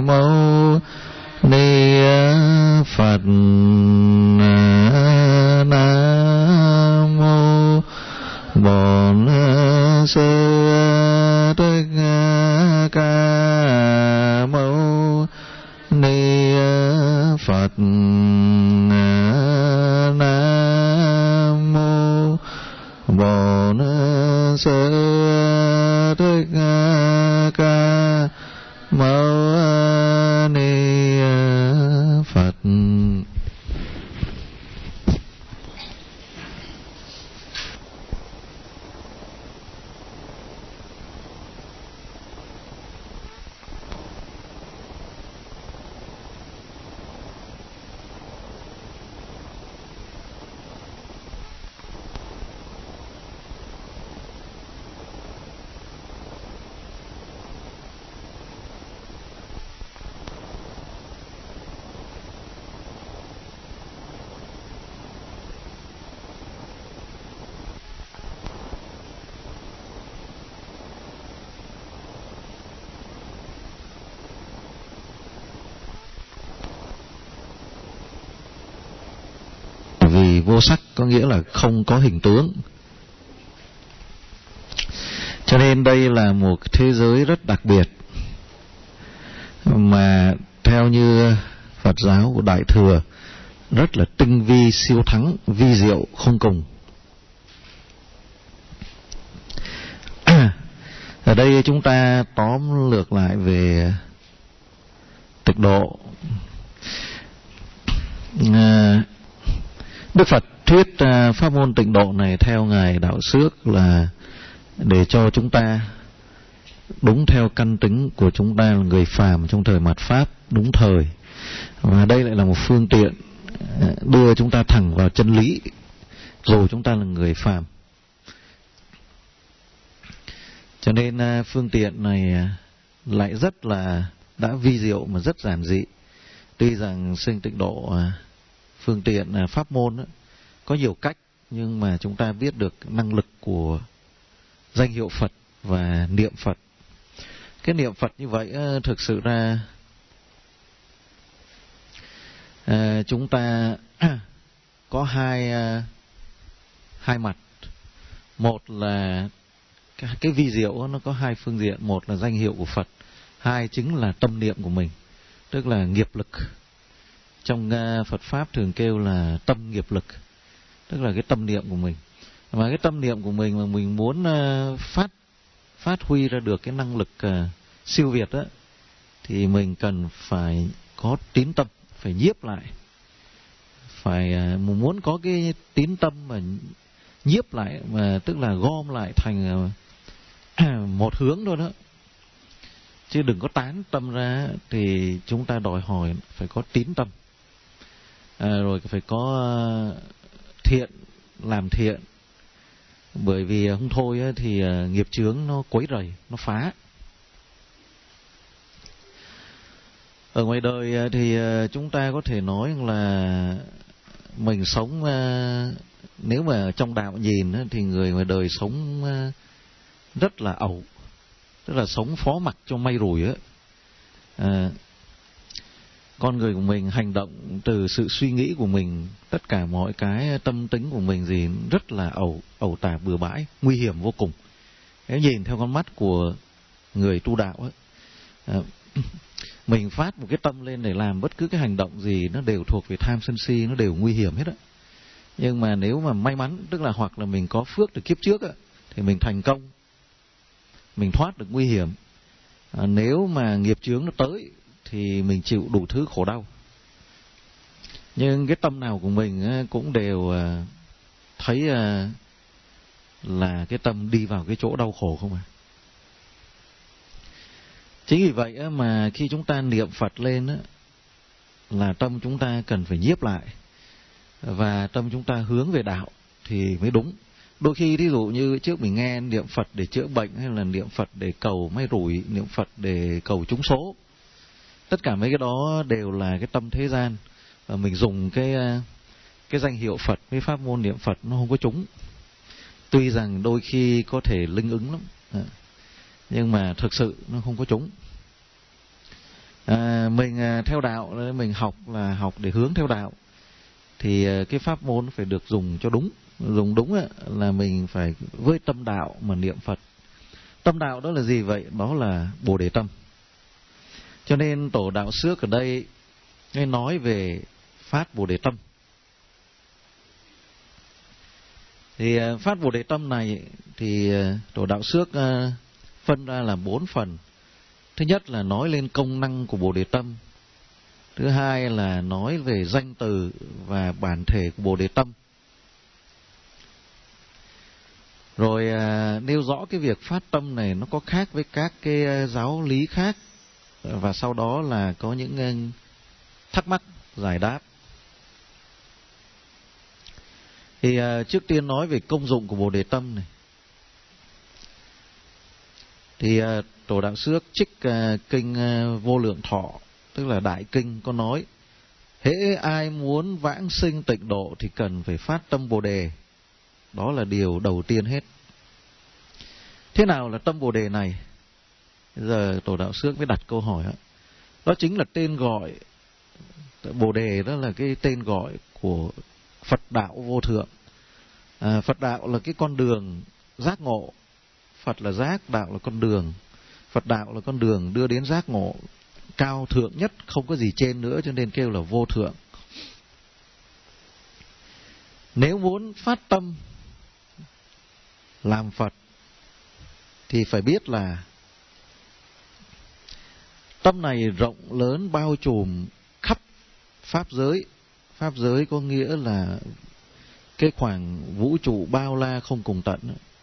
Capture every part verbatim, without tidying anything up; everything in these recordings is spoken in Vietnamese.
mâu ni Phật. Nam mô Bổn Sư Thích Ca Mâu Ni Phật. Nam mô Bổn Sư Thích Ca Mâu Ni Phật. Vì vô sắc có nghĩa là không có hình tướng, cho nên đây là một thế giới rất đặc biệt mà theo như Phật giáo của Đại Thừa rất là tinh vi, siêu thắng, vi diệu không cùng. Ở đây chúng ta tóm lược lại về tịnh độ. Đức Phật thuyết pháp môn tịnh độ này theo Ngài Đạo Xước là để cho chúng ta đúng theo căn tính của chúng ta là người phàm trong thời mạt Pháp, đúng thời. Và đây lại là một phương tiện đưa chúng ta thẳng vào chân lý dù chúng ta là người phàm. Cho nên phương tiện này lại rất là đã vi diệu mà rất giản dị. Tuy rằng sinh tịnh độ phương tiện pháp môn đó, có nhiều cách, nhưng mà chúng ta biết được năng lực của danh hiệu Phật và niệm Phật. Cái niệm Phật như vậy thực sự ra à, chúng ta có hai hai mặt. Một là cái vi diệu nó có hai phương diện. Một là danh hiệu của Phật, hai chính là tâm niệm của mình, tức là nghiệp lực. Trong Phật Pháp thường kêu là tâm nghiệp lực, tức là cái tâm niệm của mình. Mà cái tâm niệm của mình mà mình muốn phát phát huy ra được cái năng lực uh, siêu việt đó, thì mình cần phải có tín tâm, phải nhiếp lại. Phải uh, muốn có cái tín tâm mà nhiếp lại, mà tức là gom lại thành uh, một hướng thôi đó. Chứ đừng có tán tâm ra, thì chúng ta đòi hỏi phải có tín tâm. À, rồi phải có thiện, làm thiện. Bởi vì không thôi thì nghiệp chướng nó quấy rầy, nó phá. Ở ngoài đời thì chúng ta có thể nói là mình sống, nếu mà trong đạo nhìn thì người ngoài đời sống rất là ẩu, tức là sống phó mặc cho may rủi á. À, con người của mình hành động từ sự suy nghĩ của mình, tất cả mọi cái tâm tính của mình gì rất là ẩu ẩu tả bừa bãi, nguy hiểm vô cùng. Nếu nhìn theo con mắt của người tu đạo ấy, à, mình phát một cái tâm lên để làm bất cứ cái hành động gì nó đều thuộc về tham sân si, nó đều nguy hiểm hết á. Nhưng mà nếu mà may mắn, tức là hoặc là mình có phước từ kiếp trước á, thì mình thành công, mình thoát được nguy hiểm. À, nếu mà nghiệp chướng nó tới thì mình chịu đủ thứ khổ đau. Nhưng cái tâm nào của mình cũng đều thấy là cái tâm đi vào cái chỗ đau khổ không à. Chính vì vậy mà khi chúng ta niệm Phật lên là tâm chúng ta cần phải nhiếp lại, và tâm chúng ta hướng về đạo thì mới đúng. Đôi khi ví dụ như trước mình nghe niệm Phật để chữa bệnh, hay là niệm Phật để cầu may rủi, niệm Phật để cầu trúng số, tất cả mấy cái đó đều là cái tâm thế gian, và mình dùng cái cái danh hiệu Phật với pháp môn niệm Phật nó không có trúng. Tuy rằng đôi khi có thể linh ứng lắm, nhưng mà thực sự nó không có trúng. À, mình theo đạo, mình học là học để hướng theo đạo, thì cái pháp môn phải được dùng cho đúng. Dùng đúng là mình phải với tâm đạo mà niệm Phật. Tâm đạo đó là gì vậy? Đó là Bồ Đề tâm. Cho nên tổ đạo xước ở đây nghe nói về phát Bồ Đề tâm. Thì phát Bồ Đề tâm này thì tổ đạo xước phân ra là bốn phần. Thứ nhất là nói lên công năng của Bồ Đề tâm. Thứ hai là nói về danh từ và bản thể của Bồ Đề tâm. Rồi à, nêu rõ cái việc phát tâm này nó có khác với các cái giáo lý khác. Và sau đó là có những thắc mắc giải đáp. Thì à, trước tiên nói về công dụng của Bồ Đề tâm này. Thì à, tổ đạo xước trích à, kinh à, Vô Lượng Thọ, tức là đại kinh, có nói: hễ ai muốn vãng sinh tịnh độ thì cần phải phát tâm Bồ Đề. Đó là điều đầu tiên hết. Thế nào là tâm Bồ Đề này? Bây giờ tổ đạo xước mới đặt câu hỏi đó. Đó chính là tên gọi. Bồ Đề đó là cái tên gọi của Phật đạo vô thượng. à, Phật đạo là cái con đường giác ngộ. Phật là giác, đạo là con đường. Phật đạo là con đường đưa đến giác ngộ cao thượng nhất, không có gì trên nữa, cho nên kêu là vô thượng. Nếu muốn phát tâm làm Phật thì phải biết là tâm này rộng lớn bao trùm khắp pháp giới. Pháp giới có nghĩa là cái khoảng vũ trụ bao la không cùng tận.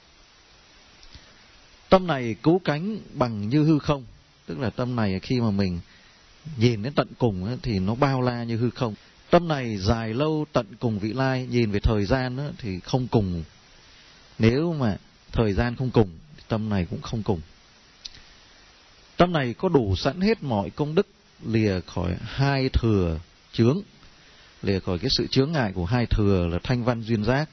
Tâm này cứu cánh bằng như hư không. Tức là tâm này khi mà mình nhìn đến tận cùng thì nó bao la như hư không. Tâm này dài lâu tận cùng vị lai. Nhìn về thời gian thì không cùng. Nếu mà thời gian không cùng, tâm này cũng không cùng. Tâm này có đủ sẵn hết mọi công đức, lìa khỏi hai thừa chướng, lìa khỏi cái sự chướng ngại của hai thừa là thanh văn duyên giác.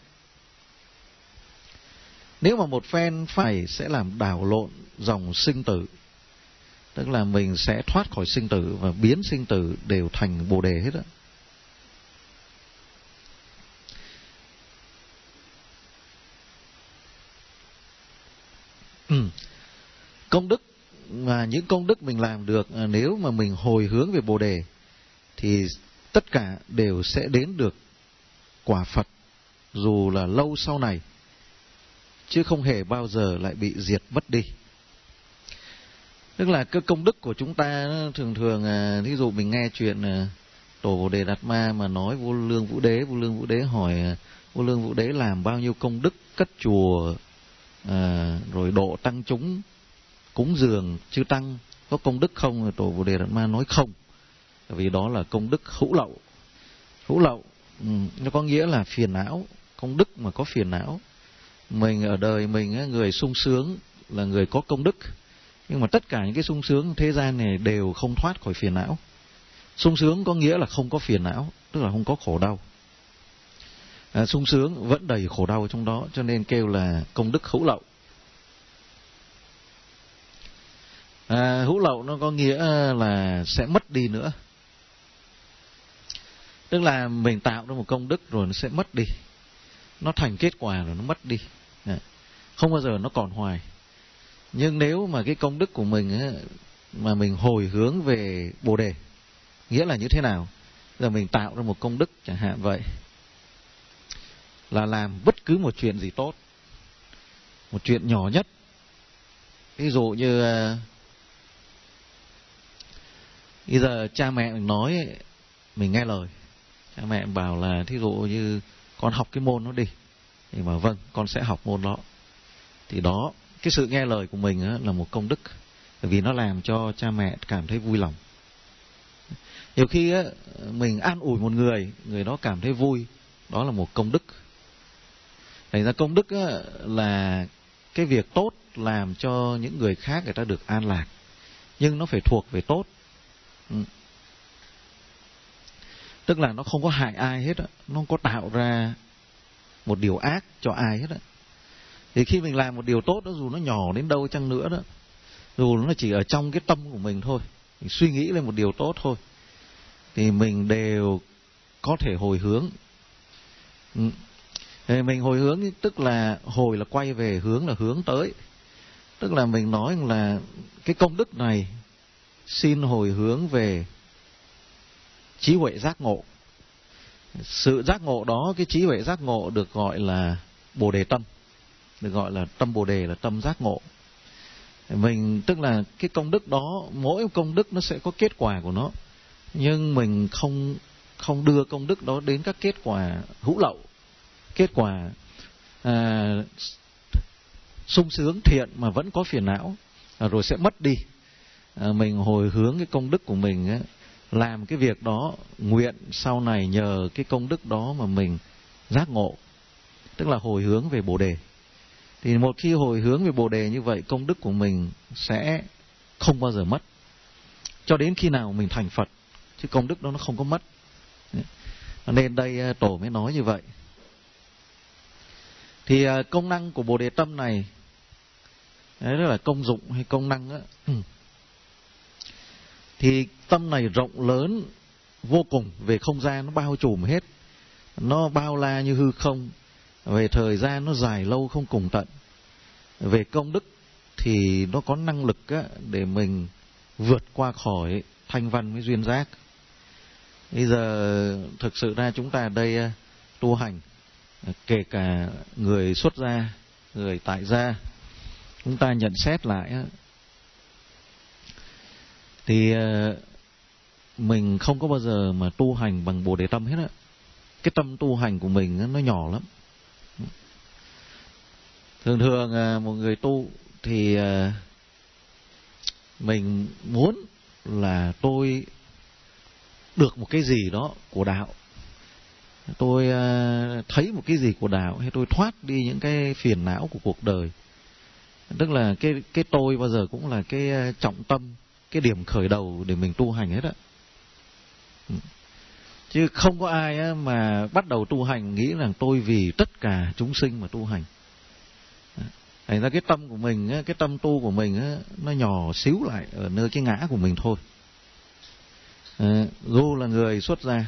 Nếu mà một phen phải sẽ làm đảo lộn dòng sinh tử, tức là mình sẽ thoát khỏi sinh tử và biến sinh tử đều thành Bồ Đề hết á. Ừ. Công đức mà những công đức mình làm được, nếu mà mình hồi hướng về Bồ Đề thì tất cả đều sẽ đến được quả Phật, dù là lâu sau này, chứ không hề bao giờ lại bị diệt mất đi. Tức là cái công đức của chúng ta thường thường, ví dụ mình nghe chuyện tổ Bồ Đề Đạt Ma mà nói Vô Lương Vũ Đế, Vô Lương Vũ Đế hỏi Vô Lương Vũ Đế làm bao nhiêu công đức, cất chùa, à, rồi độ tăng chúng, cúng dường chư tăng, có công đức không? Tổ Bồ Đề Đạt Ma nói không, vì đó là công đức hữu lậu. Hữu lậu ừ, nó có nghĩa là phiền não. Công đức mà có phiền não. Mình ở đời mình người sung sướng là người có công đức, nhưng mà tất cả những cái sung sướng thế gian này đều không thoát khỏi phiền não. Sung sướng có nghĩa là không có phiền não, tức là không có khổ đau. À, sung sướng vẫn đầy khổ đau trong đó, cho nên kêu là công đức hữu lậu. À, hữu lậu nó có nghĩa là sẽ mất đi nữa. Tức là mình tạo ra một công đức rồi nó sẽ mất đi. Nó thành kết quả rồi nó mất đi. À, không bao giờ nó còn hoài. Nhưng nếu mà cái công đức của mình ấy, mà mình hồi hướng về Bồ Đề, nghĩa là như thế nào? Giờ mình tạo ra một công đức chẳng hạn vậy, là làm bất cứ một chuyện gì tốt, một chuyện nhỏ nhất. Ví dụ như bây giờ cha mẹ mình nói mình nghe lời. Cha mẹ bảo là thí dụ như con học cái môn đó đi, thì mà vâng, con sẽ học môn đó. Thì đó, cái sự nghe lời của mình á, là một công đức, bởi vì nó làm cho cha mẹ cảm thấy vui lòng. Nhiều khi á, mình an ủi một người, người đó cảm thấy vui, đó là một công đức. Thành ra công đức á, là cái việc tốt làm cho những người khác người ta được an lạc, nhưng nó phải thuộc về tốt. Ừ. Tức là nó không có hại ai hết á, nó không có tạo ra một điều ác cho ai hết á. Thì khi mình làm một điều tốt đó, dù nó nhỏ đến đâu chăng nữa đó, dù nó chỉ ở trong cái tâm của mình thôi, mình suy nghĩ lên một điều tốt thôi, thì mình đều có thể hồi hướng. Ừ. Thì mình hồi hướng tức là hồi là quay về, hướng là hướng tới. Tức là mình nói là cái công đức này xin hồi hướng về trí huệ giác ngộ. Sự giác ngộ đó, cái trí huệ giác ngộ được gọi là Bồ Đề tâm, được gọi là tâm Bồ Đề, là tâm giác ngộ. Mình tức là cái công đức đó, mỗi công đức nó sẽ có kết quả của nó, nhưng mình không không đưa công đức đó đến các kết quả hữu lậu, kết quả à, sung sướng thiện mà vẫn có phiền não, rồi sẽ mất đi. À, mình hồi hướng cái công đức của mình á, làm cái việc đó, nguyện sau này nhờ cái công đức đó mà mình giác ngộ, tức là hồi hướng về Bồ Đề. Thì một khi hồi hướng về Bồ Đề như vậy, công đức của mình sẽ không bao giờ mất cho đến khi nào mình thành Phật, chứ công đức đó nó không có mất. Nên đây Tổ mới nói như vậy. Thì công năng của Bồ Đề tâm này, đấy là công dụng hay công năng đó, thì tâm này rộng lớn vô cùng, về không gian nó bao trùm hết, nó bao la như hư không, về thời gian nó dài lâu không cùng tận. Về công đức thì nó có năng lực á, để mình vượt qua khỏi thanh văn với duyên giác. Bây giờ thực sự ra chúng ta ở đây tu hành, kể cả người xuất gia, người tại gia, chúng ta nhận xét lại á, thì mình không có bao giờ mà tu hành bằng Bồ Đề tâm hết á. Cái tâm tu hành của mình nó nhỏ lắm. Thường thường một người tu thì mình muốn là tôi được một cái gì đó của đạo, tôi thấy một cái gì của đạo, hay tôi thoát đi những cái phiền não của cuộc đời. Tức là cái cái tôi bao giờ cũng là cái trọng tâm, cái điểm khởi đầu để mình tu hành hết á. Chứ không có ai mà bắt đầu tu hành nghĩ rằng tôi vì tất cả chúng sinh mà tu hành. Thành ra cái tâm của mình, cái tâm tu của mình nó nhỏ xíu lại ở nơi cái ngã của mình thôi. À, dù là người xuất gia,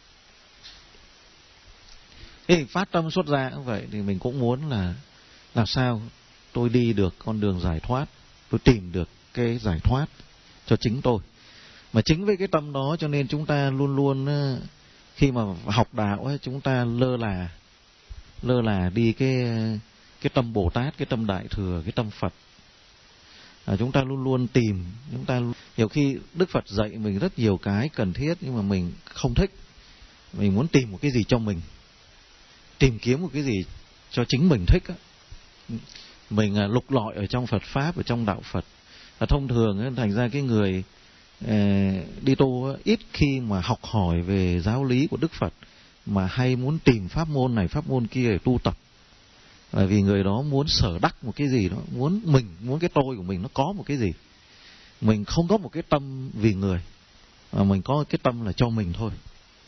thì phát tâm xuất gia cũng vậy, thì mình cũng muốn là làm sao tôi đi được con đường giải thoát, tôi tìm được cái giải thoát cho chính tôi. Mà chính với cái tâm đó cho nên chúng ta luôn luôn khi mà học đạo ấy, chúng ta lơ là lơ là đi cái cái tâm Bồ Tát, cái tâm Đại Thừa, cái tâm Phật. À, chúng ta luôn luôn tìm, chúng ta nhiều khi Đức Phật dạy mình rất nhiều cái cần thiết, nhưng mà mình không thích. Mình muốn tìm một cái gì cho mình, tìm kiếm một cái gì cho chính mình thích á. Mình à, lục lọi ở trong Phật pháp, ở trong đạo Phật. À, thông thường á, thành ra cái người à, đi tu á, ít khi mà học hỏi về giáo lý của Đức Phật, mà hay muốn tìm pháp môn này pháp môn kia để tu tập. Bởi vì người đó muốn sở đắc một cái gì đó, muốn mình, muốn cái tôi của mình nó có một cái gì. Mình không có một cái tâm vì người, mà mình có cái tâm là cho mình thôi.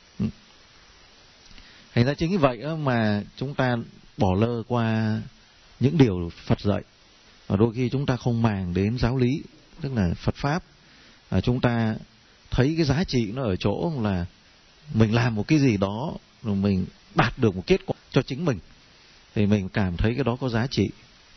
Thành ra chính vì vậy mà chúng ta bỏ lơ qua những điều Phật dạy, và đôi khi chúng ta không màng đến giáo lý, tức là Phật pháp. À, chúng ta thấy cái giá trị nó ở chỗ là mình làm một cái gì đó rồi mình đạt được một kết quả cho chính mình, thì mình cảm thấy cái đó có giá trị.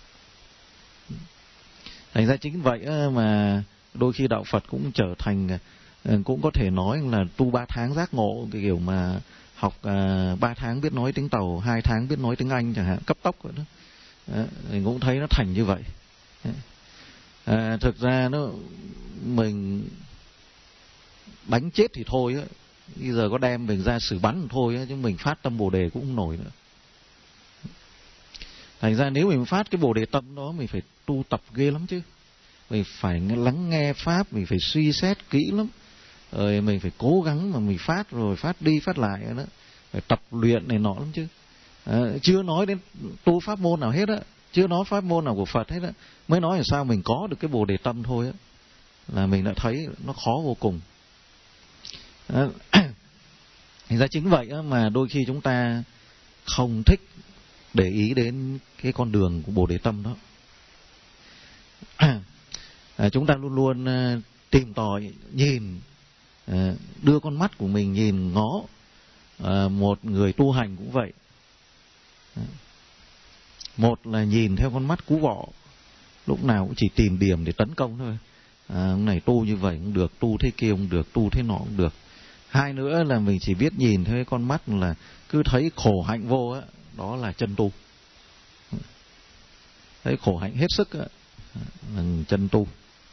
Thành ra chính vậy mà đôi khi đạo Phật cũng trở thành, cũng có thể nói là tu ba tháng giác ngộ, cái kiểu mà học ba tháng biết nói tiếng Tàu, hai tháng biết nói tiếng Anh chẳng hạn, cấp tốc vậy đó. Đó, mình cũng thấy nó thành như vậy. À, thực ra nó mình đánh chết thì thôi á, bây giờ có đem mình ra xử bắn thì thôi á, chứ mình phát tâm Bồ Đề cũng không nổi nữa. Thành ra nếu mình phát cái Bồ Đề tâm đó, mình phải tu tập ghê lắm chứ. Mình phải lắng nghe pháp, mình phải suy xét kỹ lắm, rồi mình phải cố gắng mà mình phát, rồi phát đi phát lại đó, phải tập luyện này nọ lắm chứ. À, chưa nói đến tu pháp môn nào hết á, chưa nói pháp môn nào của Phật hết á, mới nói làm sao mình có được cái Bồ Đề tâm thôi á, là mình đã thấy nó khó vô cùng. À, thành ra chính vậy á, mà đôi khi chúng ta không thích để ý đến cái con đường của Bồ Đề tâm đó. À, chúng ta luôn luôn tìm tòi nhìn, đưa con mắt của mình nhìn ngó. Một người tu hành cũng vậy. Một là nhìn theo con mắt cú vọ, lúc nào cũng chỉ tìm điểm để tấn công thôi. À, ông này tu như vậy cũng được, tu thế kia cũng được, tu thế nọ cũng được. Hai nữa là mình chỉ biết nhìn theo con mắt là cứ thấy khổ hạnh vô á, đó là chân tu. Thấy khổ hạnh hết sức á, là chân tu.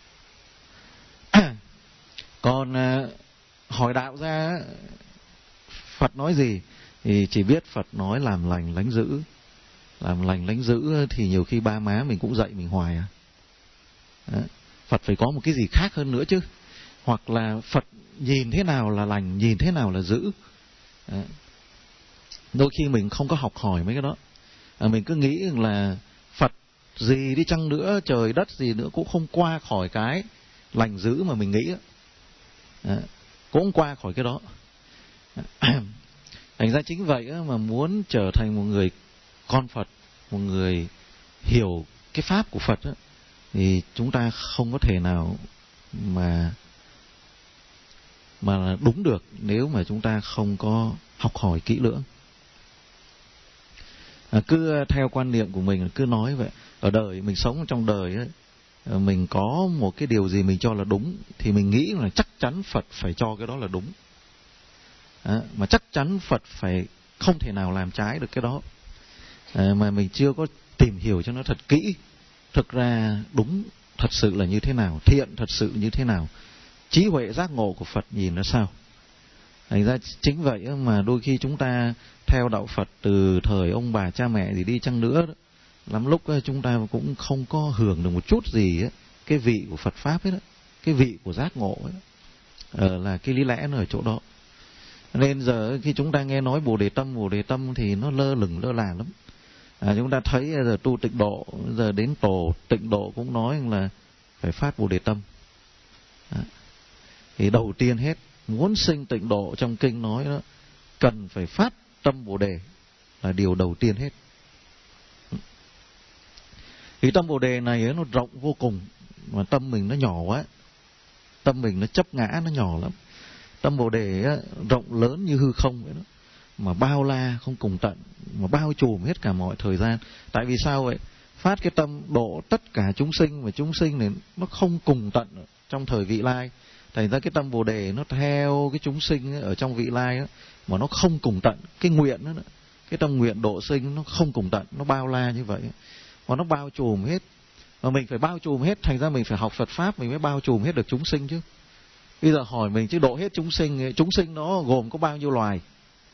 Còn hỏi đạo ra, Phật nói gì thì chỉ biết Phật nói làm lành lánh dữ. Làm lành lánh dữ thì nhiều khi ba má mình cũng dạy mình hoài à. Đấy. Phật phải có một cái gì khác hơn nữa chứ. Hoặc là Phật nhìn thế nào là lành, nhìn thế nào là dữ. Đấy. Đôi khi mình không có học hỏi mấy cái đó. À, mình cứ nghĩ là Phật gì đi chăng nữa, trời đất gì nữa cũng không qua khỏi cái lành dữ mà mình nghĩ. Đấy. Cũng qua khỏi cái đó. Thành ra chính vậy mà muốn trở thành một người con Phật, một người hiểu cái pháp của Phật đó, thì chúng ta không có thể nào mà mà đúng được nếu mà chúng ta không có học hỏi kỹ lưỡng. À, cứ theo quan niệm của mình cứ nói vậy. Ở đời mình sống trong đời ấy, mình có một cái điều gì mình cho là đúng thì mình nghĩ là chắc chắn Phật phải cho cái đó là đúng. À, mà chắc chắn Phật phải không thể nào làm trái được cái đó. À, mà mình chưa có tìm hiểu cho nó thật kỹ. Thực ra đúng thật sự là như thế nào, thiện thật sự như thế nào, trí huệ giác ngộ của Phật nhìn nó sao. Thành ra chính vậy mà đôi khi chúng ta theo đạo Phật từ thời ông bà cha mẹ gì đi chăng nữa đó, lắm lúc chúng ta cũng không có hưởng được một chút gì ấy, cái vị của Phật Pháp ấy đó, cái vị của giác ngộ ấy. Ờ, là cái lý lẽ nó ở chỗ đó. Nên giờ khi chúng ta nghe nói Bồ Đề Tâm, Bồ Đề Tâm thì nó lơ lửng lơ là lắm. À, chúng ta thấy giờ tu tịnh độ, giờ đến tổ tịnh độ cũng nói là phải phát Bồ Đề Tâm. À, thì đầu tiên hết, muốn sinh tịnh độ trong kinh nói đó, cần phải phát tâm Bồ Đề là điều đầu tiên hết. Thì tâm Bồ Đề này ấy, nó rộng vô cùng, mà tâm mình nó nhỏ quá, tâm mình nó chấp ngã, nó nhỏ lắm. Tâm Bồ Đề ấy, rộng lớn như hư không vậy đó, mà bao la không cùng tận, mà bao trùm hết cả mọi thời gian. Tại vì sao vậy? Phát cái tâm độ tất cả chúng sinh, mà chúng sinh này nó không cùng tận trong thời vị lai. Thành ra cái tâm Bồ Đề nó theo cái chúng sinh ở trong vị lai đó, mà nó không cùng tận. Cái nguyện đó, cái tâm nguyện độ sinh nó không cùng tận, nó bao la như vậy, mà nó bao trùm hết. Mà mình phải bao trùm hết, thành ra mình phải học Phật Pháp mình mới bao trùm hết được chúng sinh chứ. Bây giờ hỏi mình chứ độ hết chúng sinh, chúng sinh nó gồm có bao nhiêu loài?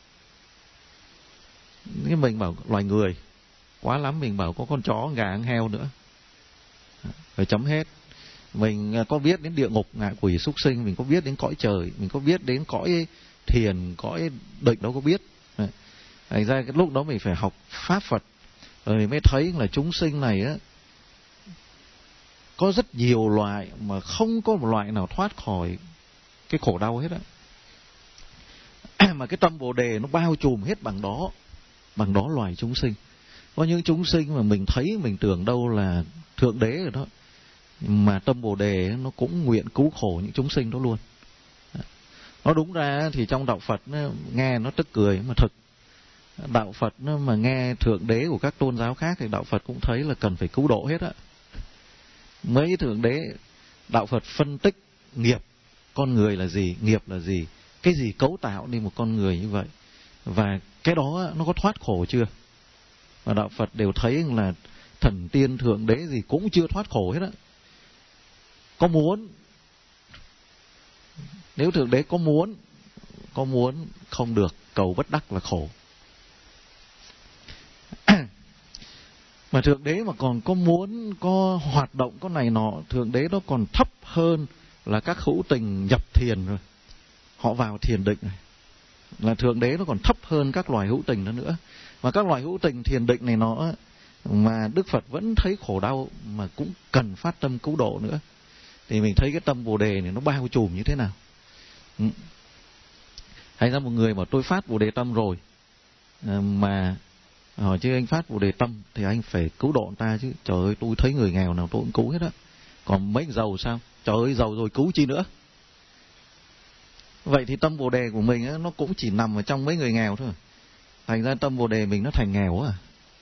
Nếu mình bảo loài người, quá lắm mình bảo có con chó, gà, con heo nữa, rồi chấm hết. Mình có biết đến địa ngục, ngạ quỷ, súc sinh, mình có biết đến cõi trời, mình có biết đến cõi thiền, cõi định, đâu có biết. Thành ra cái lúc đó mình phải học Pháp Phật, rồi mình mới thấy là chúng sinh này á, có rất nhiều loại mà không có một loại nào thoát khỏi cái khổ đau hết á. Mà cái tâm Bồ Đề nó bao trùm hết bằng đó, bằng đó loài chúng sinh. Có những chúng sinh mà mình thấy mình tưởng đâu là thượng đế rồi đó, mà tâm Bồ Đề nó cũng nguyện cứu khổ những chúng sinh đó luôn. Nó đúng ra thì trong đạo Phật nó, nghe nó tức cười mà thực. Đạo Phật nó mà nghe thượng đế của các tôn giáo khác thì đạo Phật cũng thấy là cần phải cứu độ hết á. Mấy thượng đế, đạo Phật phân tích nghiệp con người là gì, nghiệp là gì, cái gì cấu tạo nên một con người như vậy, và cái đó nó có thoát khổ chưa. Và đạo Phật đều thấy là thần tiên thượng đế gì cũng chưa thoát khổ hết á. Có muốn, nếu thượng đế có muốn, có muốn không được, cầu bất đắc là khổ. Mà thượng đế mà còn có muốn, có hoạt động, có này nọ, thượng đế đó còn thấp hơn là các hữu tình nhập thiền rồi. Họ vào thiền định này. Là thượng đế nó còn thấp hơn các loài hữu tình đó nữa. Mà các loài hữu tình thiền định này nọ, mà Đức Phật vẫn thấy khổ đau mà cũng cần phát tâm cứu độ nữa. Thì mình thấy cái tâm Bồ Đề này nó bao trùm như thế nào. Ừ. Hay ra một người mà tôi phát Bồ Đề tâm rồi, mà hỏi chứ anh phát Bồ Đề tâm thì anh phải cứu độ người ta chứ. Trời ơi, tôi thấy người nghèo nào tôi cũng cứu hết á. Còn mấy giàu sao? Trời ơi, giàu rồi cứu chi nữa. Vậy thì tâm Bồ đề của mình á, nó cũng chỉ nằm ở trong mấy người nghèo thôi. Thành ra tâm Bồ đề mình nó thành nghèo à.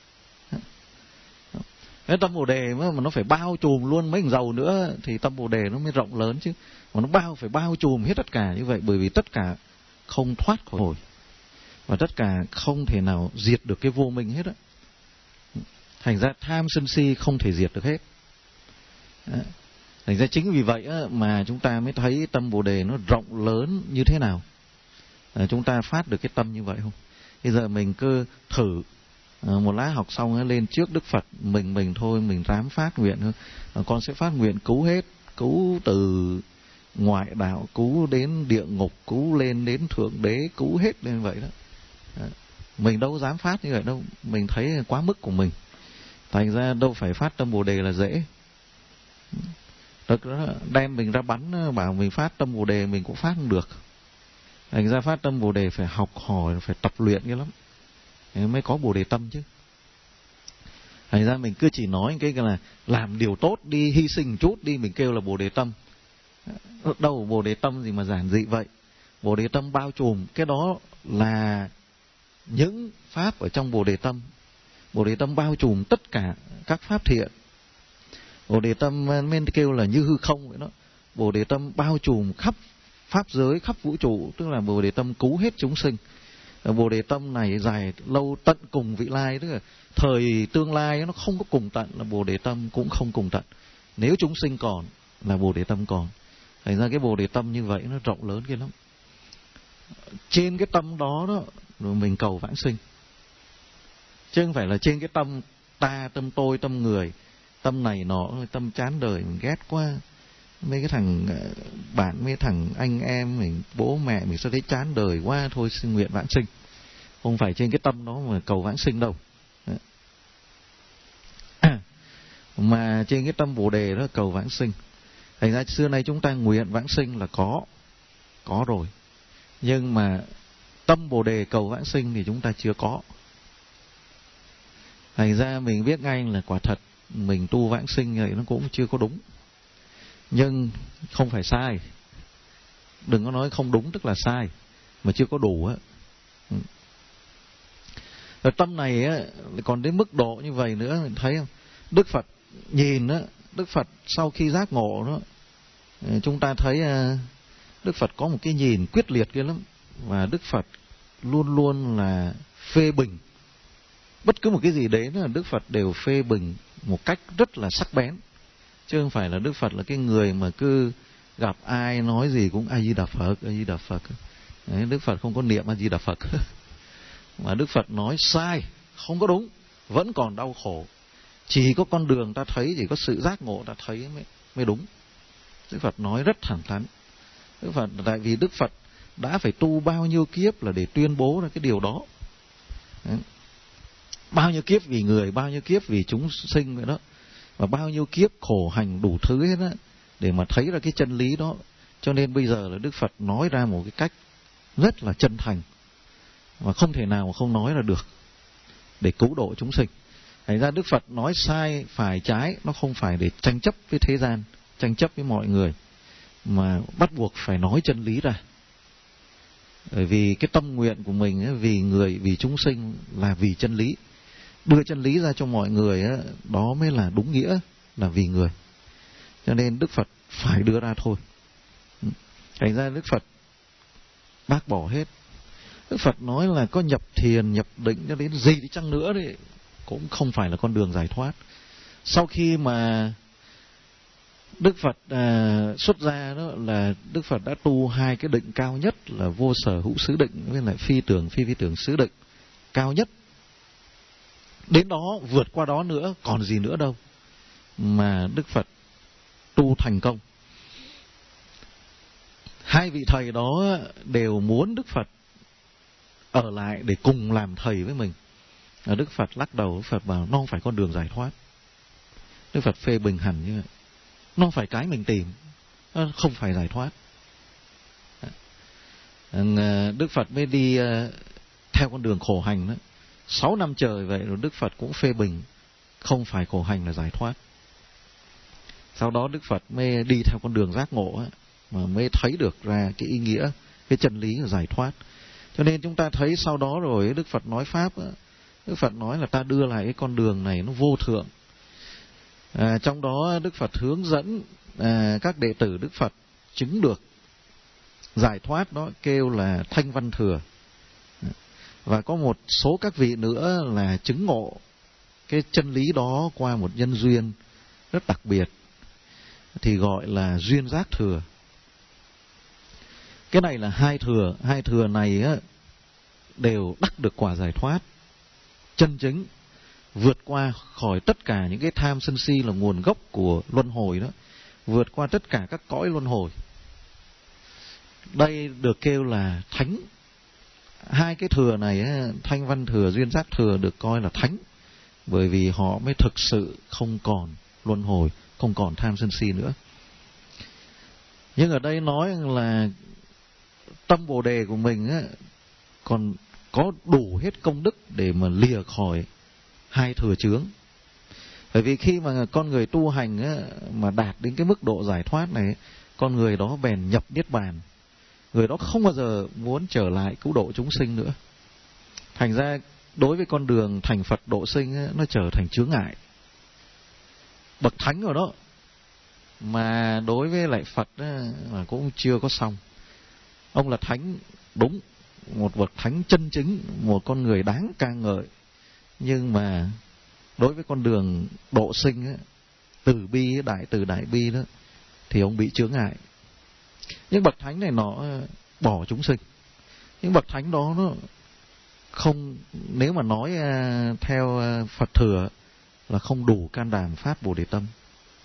Cái tâm Bồ đề mà nó phải bao trùm luôn mấy người giàu nữa thì tâm Bồ đề nó mới rộng lớn chứ. Mà nó bao phải bao trùm hết tất cả như vậy, bởi vì tất cả không thoát khỏi và tất cả không thể nào diệt được cái vô minh hết á. Thành ra tham sân si không thể diệt được hết. Đó. Thành ra chính vì vậy á, mà chúng ta mới thấy tâm Bồ đề nó rộng lớn như thế nào. À, chúng ta phát được cái tâm như vậy không? Bây giờ mình cứ thử à, một lát học xong á, lên trước Đức Phật mình mình thôi, mình dám phát nguyện thôi. À, con sẽ phát nguyện cứu hết, cứu từ ngoại đạo, cứu đến địa ngục, cứu lên đến thượng đế, cứu hết lên vậy đó. À, mình đâu dám phát như vậy đâu, mình thấy quá mức của mình. Thành ra đâu phải phát tâm Bồ đề là dễ. Thực ra đem mình ra bắn bảo mình phát tâm Bồ đề mình cũng phát không được. Thành ra phát tâm Bồ đề phải học hỏi, phải tập luyện cái lắm mới có Bồ đề tâm chứ. Thành ra mình cứ chỉ nói cái là làm điều tốt đi, hy sinh chút đi, mình kêu là Bồ đề tâm. Đâu Bồ đề tâm gì mà giản dị vậy. Bồ đề tâm bao trùm, cái đó là những pháp ở trong Bồ đề tâm. Bồ đề tâm bao trùm tất cả các pháp thiện. Bồ đề tâm nên kêu là như hư không vậy đó. Bồ đề tâm bao trùm khắp pháp giới, khắp vũ trụ, tức là Bồ đề tâm cứu hết chúng sinh. Bồ đề tâm này dài lâu tận cùng vị lai, tức là thời tương lai nó không có cùng tận là Bồ đề tâm cũng không cùng tận. Nếu chúng sinh còn là Bồ đề tâm còn. Thành ra cái Bồ đề tâm như vậy nó rộng lớn kia lắm. Trên cái tâm đó đó rồi mình cầu vãng sinh. Chứ không phải là trên cái tâm ta, tâm tôi, tâm người, tâm này nọ, tâm chán đời mình ghét quá. Mấy cái thằng bạn, mấy thằng anh em mình, bố mẹ mình sao thấy chán đời quá, thôi xin nguyện vãng sinh. Không phải trên cái tâm đó mà cầu vãng sinh đâu. À, mà trên cái tâm Bồ đề đó cầu vãng sinh. Thành ra xưa nay chúng ta nguyện vãng sinh là có, có rồi. Nhưng mà tâm Bồ đề cầu vãng sinh thì chúng ta chưa có. Thành ra mình biết ngay là quả thật mình tu vãng sinh vậy nó cũng chưa có đúng. Nhưng không phải sai. Đừng có nói không đúng tức là sai, mà chưa có đủ á. Rồi tâm này á, còn đến mức độ như vậy nữa, mình thấy không? Đức Phật nhìn á, Đức Phật sau khi giác ngộ đó, chúng ta thấy Đức Phật có một cái nhìn quyết liệt kia lắm. Và Đức Phật luôn luôn là phê bình. Bất cứ một cái gì đến là Đức Phật đều phê bình một cách rất là sắc bén. Chứ không phải là Đức Phật là cái người mà cứ gặp ai nói gì cũng A Di Đà Phật, A Di Đà Phật. Đấy, Đức Phật không có niệm A Di Đà Phật. Mà Đức Phật nói sai, không có đúng, vẫn còn đau khổ. Chỉ có con đường ta thấy, chỉ có sự giác ngộ ta thấy mới, mới đúng. Đức Phật nói rất thẳng thắn. Đức Phật, tại vì Đức Phật đã phải tu bao nhiêu kiếp là để tuyên bố ra cái điều đó. Đấy. Bao nhiêu kiếp vì người, bao nhiêu kiếp vì chúng sinh vậy đó. Và bao nhiêu kiếp khổ hành đủ thứ hết á, để mà thấy ra cái chân lý đó. Cho nên bây giờ là Đức Phật nói ra một cái cách rất là chân thành, và không thể nào mà không nói là được, để cứu độ chúng sinh. Thành ra Đức Phật nói sai, phải, trái, nó không phải để tranh chấp với thế gian, tranh chấp với mọi người, mà bắt buộc phải nói chân lý ra. Bởi vì cái tâm nguyện của mình ấy, vì người, vì chúng sinh là vì chân lý. Đưa chân lý ra cho mọi người ấy, đó mới là đúng nghĩa là vì người. Cho nên Đức Phật phải đưa ra thôi. Thành ra Đức Phật bác bỏ hết. Đức Phật nói là có nhập thiền, nhập định cho đến gì đi chăng nữa thì cũng không phải là con đường giải thoát. Sau khi mà Đức Phật à, xuất gia đó là Đức Phật đã tu hai cái định cao nhất là vô sở hữu xứ định với lại phi tưởng phi phi tưởng xứ định cao nhất. Đến đó, vượt qua đó nữa, còn gì nữa đâu mà Đức Phật tu thành công. Hai vị thầy đó đều muốn Đức Phật ở lại để cùng làm thầy với mình. Đức Phật lắc đầu, Đức Phật bảo nó không phải con đường giải thoát. Đức Phật phê bình hẳn như vậy. Nó không phải cái mình tìm, nó không phải giải thoát. Đức Phật mới đi theo con đường khổ hành đó. Sáu năm trời vậy rồi Đức Phật cũng phê bình không phải khổ hành là giải thoát. Sau đó Đức Phật mới đi theo con đường giác ngộ ấy, mà mới thấy được ra cái ý nghĩa, cái chân lý của giải thoát. Cho nên chúng ta thấy sau đó rồi Đức Phật nói pháp ấy, Đức Phật nói là ta đưa lại cái con đường này nó vô thượng. À, trong đó Đức Phật hướng dẫn à, các đệ tử Đức Phật chứng được giải thoát, đó kêu là Thanh Văn Thừa. Và có một số các vị nữa là chứng ngộ cái chân lý đó qua một nhân duyên rất đặc biệt, thì gọi là duyên giác thừa. Cái này là hai thừa, hai thừa này á, đều đắc được quả giải thoát chân chính, vượt qua khỏi tất cả những cái tham sân si là nguồn gốc của luân hồi đó, vượt qua tất cả các cõi luân hồi. Đây được kêu là thánh. Hai cái thừa này á, Thanh Văn Thừa, duyên giác thừa được coi là thánh, bởi vì họ mới thực sự không còn luân hồi, không còn tham sân si nữa. Nhưng ở đây nói là tâm Bồ Đề của mình á, còn có đủ hết công đức để mà lìa khỏi hai thừa chướng. Bởi vì khi mà con người tu hành á, mà đạt đến cái mức độ giải thoát này, con người đó bèn nhập Niết Bàn. Người đó không bao giờ muốn trở lại cứu độ chúng sinh nữa. Thành ra đối với con đường thành Phật độ sinh á, nó trở thành chướng ngại. Bậc thánh rồi đó, mà đối với lại Phật á, mà cũng chưa có xong. Ông là thánh đúng, một bậc thánh chân chính, một con người đáng ca ngợi. Nhưng mà đối với con đường độ sinh á, từ bi, đại từ đại bi đó, thì ông bị chướng ngại. Những bậc thánh này nó bỏ chúng sinh. Những bậc thánh đó nó không, nếu mà nói theo Phật thừa là không đủ can đảm phát Bồ Đề tâm.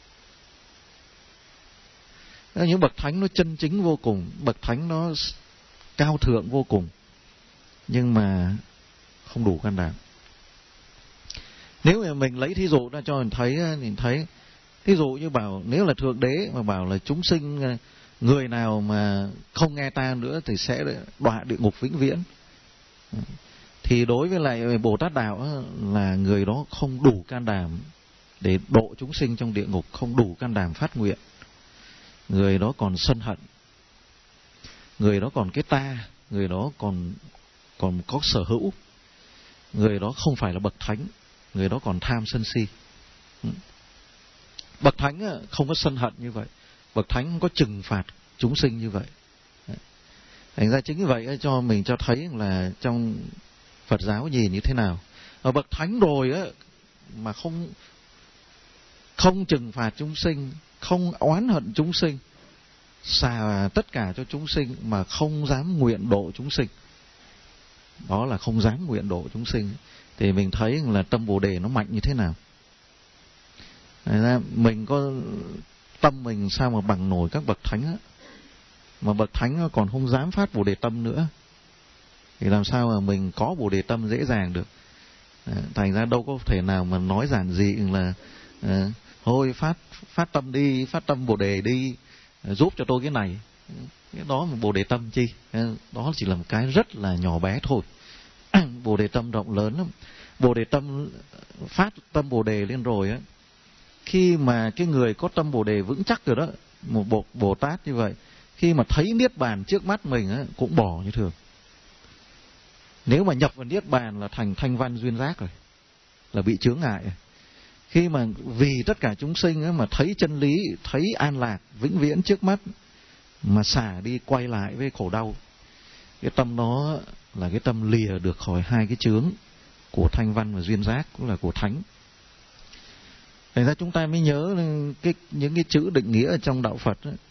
Những bậc thánh nó chân chính vô cùng, bậc thánh nó cao thượng vô cùng, nhưng mà không đủ can đảm. Nếu mà mình lấy thí dụ ra cho mình thấy, mình thấy thí dụ như bảo nếu là Thượng Đế mà bảo là chúng sinh, người nào mà không nghe ta nữa thì sẽ đọa địa ngục vĩnh viễn, thì đối với lại Bồ Tát Đạo là người đó không đủ can đảm để độ chúng sinh trong địa ngục, không đủ can đảm phát nguyện. Người đó còn sân hận, người đó còn cái ta, người đó còn còn có sở hữu, người đó không phải là bậc thánh, người đó còn tham sân si. Bậc thánh không có sân hận như vậy, bậc thánh không có trừng phạt chúng sinh như vậy. Thành ra chính như vậy cho mình cho thấy là trong Phật giáo nhìn như thế nào. Ở bậc thánh rồi á, mà không không trừng phạt chúng sinh, không oán hận chúng sinh, xả tất cả cho chúng sinh, mà không dám nguyện độ chúng sinh, đó là không dám nguyện độ chúng sinh. Thì mình thấy là tâm Bồ Đề nó mạnh như thế nào. Thành ra mình có tâm mình sao mà bằng nổi các bậc thánh á, mà bậc thánh còn không dám phát Bồ Đề tâm nữa, thì làm sao mà mình có Bồ Đề tâm dễ dàng được. Thành ra đâu có thể nào mà nói giản dị là à, thôi phát phát tâm đi, phát tâm Bồ Đề đi, giúp cho tôi cái này. Cái đó mà Bồ Đề tâm chi? Đó chỉ là một cái rất là nhỏ bé thôi. Bồ Đề tâm rộng lớn lắm. Bồ Đề tâm, phát tâm Bồ Đề lên rồi á, khi mà cái người có tâm Bồ Đề vững chắc rồi đó, một bộ Bồ Tát như vậy, khi mà thấy Niết Bàn trước mắt mình á, cũng bỏ như thường. Nếu mà nhập vào Niết Bàn là thành thanh văn duyên giác rồi, là bị chướng ngại rồi. Khi mà vì tất cả chúng sinh á, mà thấy chân lý, thấy an lạc vĩnh viễn trước mắt, mà xả đi quay lại với khổ đau, cái tâm đó là cái tâm lìa được khỏi hai cái chướng của thanh văn và duyên giác, cũng là của thánh. Thành ra chúng ta mới nhớ cái, những cái chữ định nghĩa ở trong đạo Phật ấy.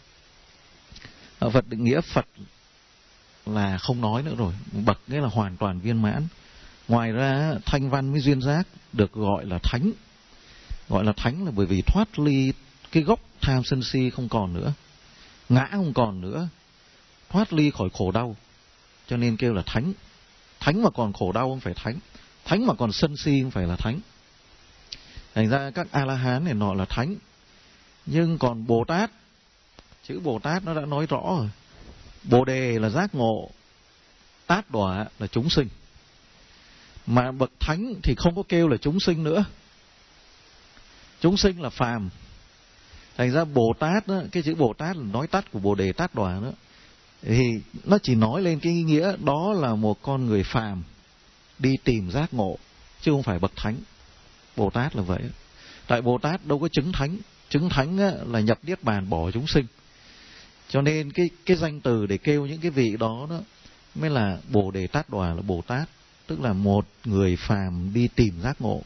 Đạo Phật định nghĩa Phật là không nói nữa rồi, bậc nghĩa là hoàn toàn viên mãn. Ngoài ra thanh văn với duyên giác được gọi là thánh. Gọi là thánh là bởi vì thoát ly cái gốc tham sân si không còn nữa, ngã không còn nữa, thoát ly khỏi khổ đau, cho nên kêu là thánh. Thánh mà còn khổ đau không phải thánh, thánh mà còn sân si không phải là thánh. Thành ra các A-la-hán này nọ là thánh. Nhưng còn Bồ Tát, chữ Bồ Tát nó đã nói rõ rồi. Bồ Đề là giác ngộ, Tát đọa là chúng sinh. Mà bậc thánh thì không có kêu là chúng sinh nữa. Chúng sinh là phàm. Thành ra Bồ Tát đó, cái chữ Bồ Tát là nói tắt của Bồ Đề Tát Đọa đó, thì nó chỉ nói lên cái ý nghĩa đó là một con người phàm đi tìm giác ngộ, chứ không phải bậc thánh. Bồ Tát là vậy. Tại Bồ Tát đâu có chứng thánh. Chứng thánh á, là nhập niết bàn bỏ chúng sinh. Cho nên cái cái danh từ để kêu những cái vị đó đó mới là Bồ Đề Tát Đọa, là Bồ Tát, tức là một người phàm đi tìm giác ngộ.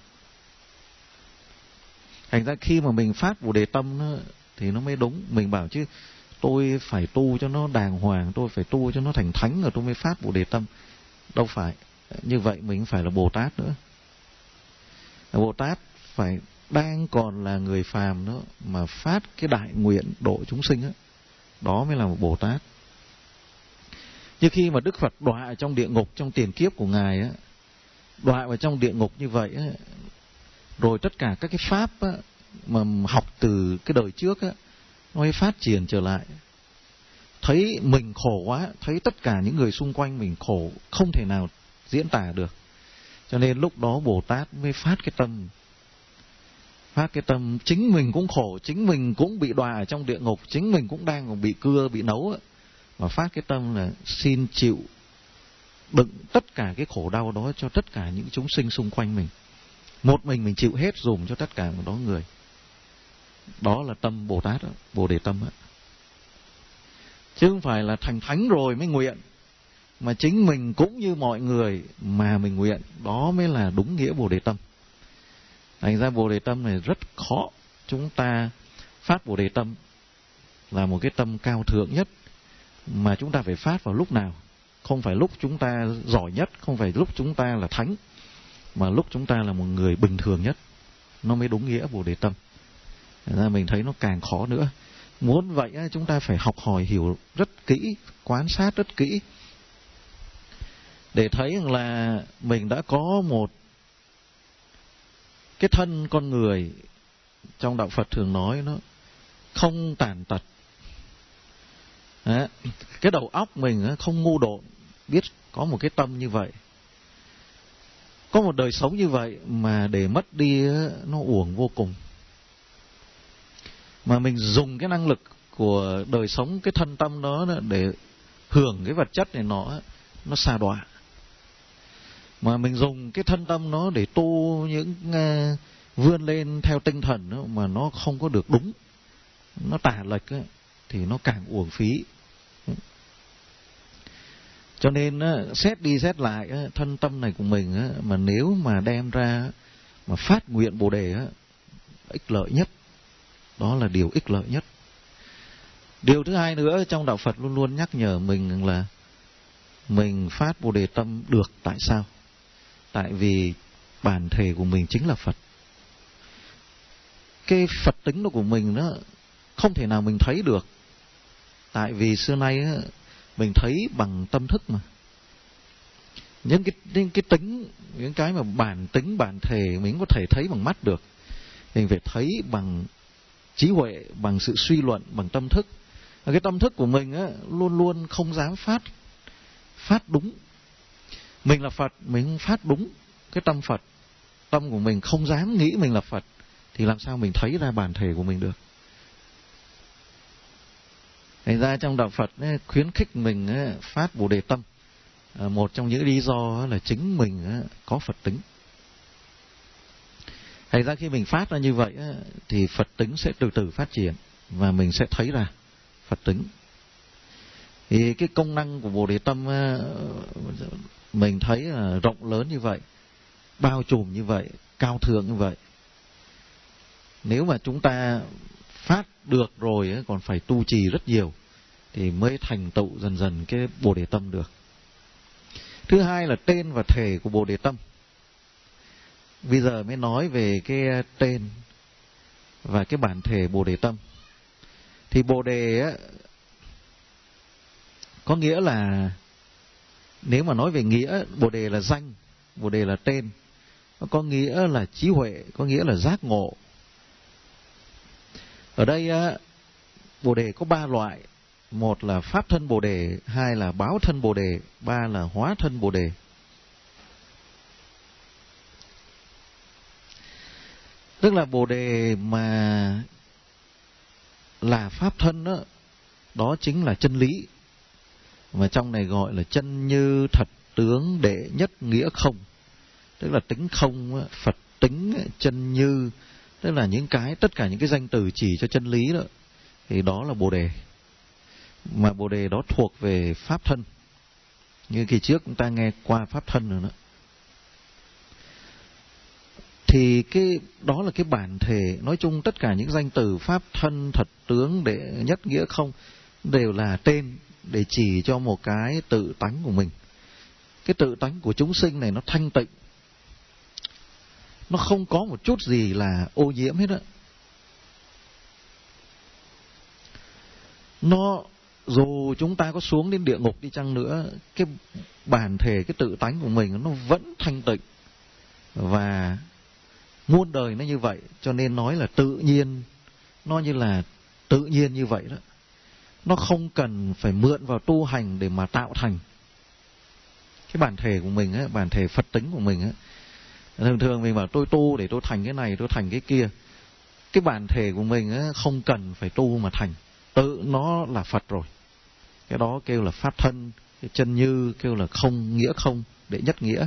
Thành ra khi mà mình phát Bồ Đề tâm đó, thì nó mới đúng. Mình bảo chứ tôi phải tu cho nó đàng hoàng, tôi phải tu cho nó thành thánh rồi tôi mới phát Bồ Đề tâm. Đâu phải. Như vậy mình phải là Bồ Tát nữa. Bồ Tát phải đang còn là người phàm đó mà phát cái đại nguyện độ chúng sinh đó, đó mới là một Bồ Tát. Như khi mà Đức Phật đọa trong địa ngục trong tiền kiếp của Ngài á, đọa vào trong địa ngục như vậy á, rồi tất cả các cái pháp á, mà học từ cái đời trước á, nó mới phát triển trở lại. Thấy mình khổ quá, thấy tất cả những người xung quanh mình khổ không thể nào diễn tả được. Cho nên lúc đó Bồ Tát mới phát cái tâm. Phát cái tâm chính mình cũng khổ, chính mình cũng bị đọa ở trong địa ngục, chính mình cũng đang còn bị cưa, bị nấu á. Mà phát cái tâm là xin chịu đựng tất cả cái khổ đau đó cho tất cả những chúng sinh xung quanh mình. Một mình mình chịu hết dùm cho tất cả một đó người. Đó là tâm Bồ Tát đó, Bồ Đề tâm đó. Chứ không phải là thành thánh rồi mới nguyện, mà chính mình cũng như mọi người mà mình nguyện. Đó mới là đúng nghĩa Bồ Đề tâm. Thành ra Bồ Đề tâm này rất khó. Chúng ta phát Bồ Đề tâm là một cái tâm cao thượng nhất, mà chúng ta phải phát vào lúc nào? Không phải lúc chúng ta giỏi nhất, không phải lúc chúng ta là thánh, mà lúc chúng ta là một người bình thường nhất. Nó mới đúng nghĩa Bồ Đề tâm. Thành ra mình thấy nó càng khó nữa. Muốn vậy chúng ta phải học hỏi hiểu rất kỹ, quan sát rất kỹ, để thấy là mình đã có một cái thân con người, trong đạo Phật thường nói nó không tàn tật. Đấy. Cái đầu óc mình không ngu độn, biết có một cái tâm như vậy, có một đời sống như vậy mà để mất đi nó uổng vô cùng. Mà mình dùng cái năng lực của đời sống, cái thân tâm đó để hưởng cái vật chất này nó nó xa đọa. Mà mình dùng cái thân tâm nó để tu những uh, vươn lên theo tinh thần đó, mà nó không có được đúng, nó tả lệch ấy, thì nó càng uổng phí. Cho nên uh, xét đi xét lại uh, thân tâm này của mình uh, mà nếu mà đem ra mà phát nguyện Bồ Đề uh, ích lợi nhất. Đó là điều ích lợi nhất. Điều thứ hai nữa, trong đạo Phật luôn luôn nhắc nhở mình là mình phát Bồ Đề tâm được. Tại sao? Tại vì bản thể của mình chính là Phật. Cái Phật tính đó của mình nó không thể nào mình thấy được. Tại vì xưa nay mình thấy bằng tâm thức mà. Những cái, những cái tính, những cái mà bản tính, bản thể mình có thể thấy bằng mắt được. Mình phải thấy bằng trí huệ, bằng sự suy luận, bằng tâm thức. Cái tâm thức của mình á, luôn luôn không dám phát phát đúng. Mình là Phật, mình không phát đúng cái tâm Phật. Tâm của mình không dám nghĩ mình là Phật, thì làm sao mình thấy ra bản thể của mình được? Thành ra trong đạo Phật ấy, khuyến khích mình ấy, phát Bồ Đề tâm. À, một trong những lý do là chính mình ấy, có Phật tính. Thành ra khi mình phát ra như vậy ấy, thì Phật tính sẽ từ từ phát triển và mình sẽ thấy ra Phật tính. Thì cái công năng của Bồ Đề tâm ấy, mình thấy là rộng lớn như vậy, bao trùm như vậy, cao thượng như vậy. Nếu mà chúng ta phát được rồi ấy, còn phải tu trì rất nhiều thì mới thành tựu dần dần cái Bồ Đề tâm được. Thứ hai là tên và thể của Bồ Đề tâm. Bây giờ mới nói về cái tên và cái bản thể Bồ Đề tâm. Thì Bồ Đề ấy, có nghĩa là, nếu mà nói về nghĩa, Bồ Đề là danh, Bồ Đề là tên. Nó có nghĩa là trí huệ, có nghĩa là giác ngộ. Ở đây Bồ Đề có ba loại. Một là pháp thân Bồ Đề, hai là báo thân Bồ Đề, ba là hóa thân Bồ Đề. Tức là Bồ Đề mà là pháp thân đó, đó chính là chân lý. Mà trong này gọi là chân như thật tướng đệ nhất nghĩa không. Tức là tính không, Phật tính chân như, tức là những cái tất cả những cái danh từ chỉ cho chân lý đó, thì đó là Bồ đề. Mà Bồ đề đó thuộc về pháp thân. Như kỳ trước chúng ta nghe qua pháp thân rồi đó. Thì cái đó là cái bản thể. Nói chung tất cả những danh từ pháp thân, thật tướng, đệ nhất nghĩa không đều là tên để chỉ cho một cái tự tánh của mình. Cái tự tánh của chúng sinh này nó thanh tịnh, nó không có một chút gì là ô nhiễm hết á. Nó dù chúng ta có xuống đến địa ngục đi chăng nữa, cái bản thể, cái tự tánh của mình nó vẫn thanh tịnh. Và muôn đời nó như vậy, cho nên nói là tự nhiên, nó như là tự nhiên như vậy đó. Nó không cần phải mượn vào tu hành để mà tạo thành. Cái bản thể của mình á, bản thể Phật tính của mình á, thường thường mình bảo tôi tu để tôi thành cái này, tôi thành cái kia. Cái bản thể của mình á, không cần phải tu mà thành, tự nó là Phật rồi. Cái đó kêu là pháp thân. Cái chân như kêu là không, nghĩa không, đệ nhất nghĩa.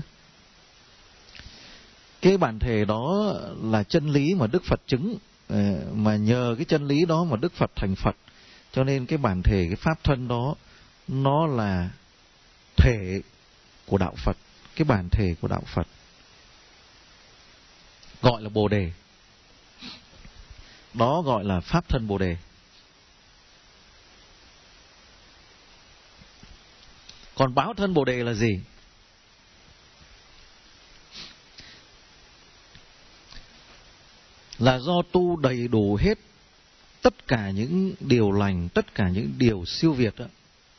Cái bản thể đó là chân lý mà Đức Phật chứng, mà nhờ cái chân lý đó mà Đức Phật thành Phật. Cho nên cái bản thể, cái pháp thân đó, nó là thể của đạo Phật, cái bản thể của đạo Phật, gọi là Bồ đề. Đó gọi là pháp thân Bồ đề. Còn báo thân Bồ đề là gì? Là do tu đầy đủ hết tất cả những điều lành, tất cả những điều siêu việt đó.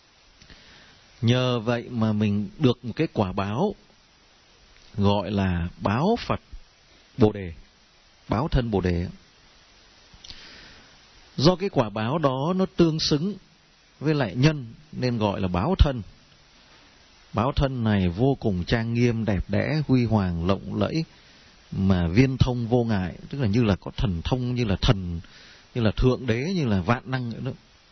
Nhờ vậy mà mình được một cái quả báo gọi là báo Phật Bồ đề, báo thân Bồ đề. Do cái quả báo đó nó tương xứng với lại nhân nên gọi là báo thân. Báo thân này vô cùng trang nghiêm, đẹp đẽ, huy hoàng, lộng lẫy, mà viên thông vô ngại, tức là như là có thần thông, như là thần, như là thượng đế, như là vạn năng nữa.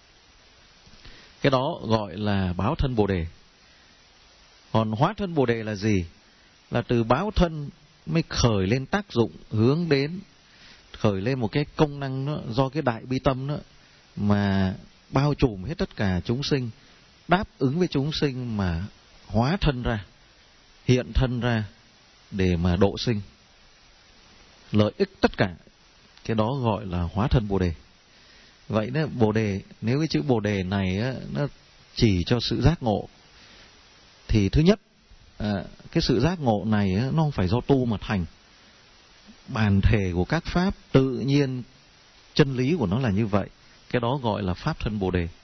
Cái đó gọi là báo thân Bồ đề. Còn hóa thân Bồ đề là gì? Là từ báo thân mới khởi lên tác dụng, hướng đến khởi lên một cái công năng đó, do cái đại bi tâm đó mà bao trùm hết tất cả chúng sinh, đáp ứng với chúng sinh mà hóa thân ra, hiện thân ra để mà độ sinh, lợi ích tất cả. Cái đó gọi là hóa thân Bồ đề. Vậy đó, Bồ đề, nếu cái chữ Bồ đề này á, nó chỉ cho sự giác ngộ, thì thứ nhất, à, cái sự giác ngộ này á, nó không phải do tu mà thành. Bản thể của các pháp tự nhiên chân lý của nó là như vậy. Cái đó gọi là pháp thân Bồ đề.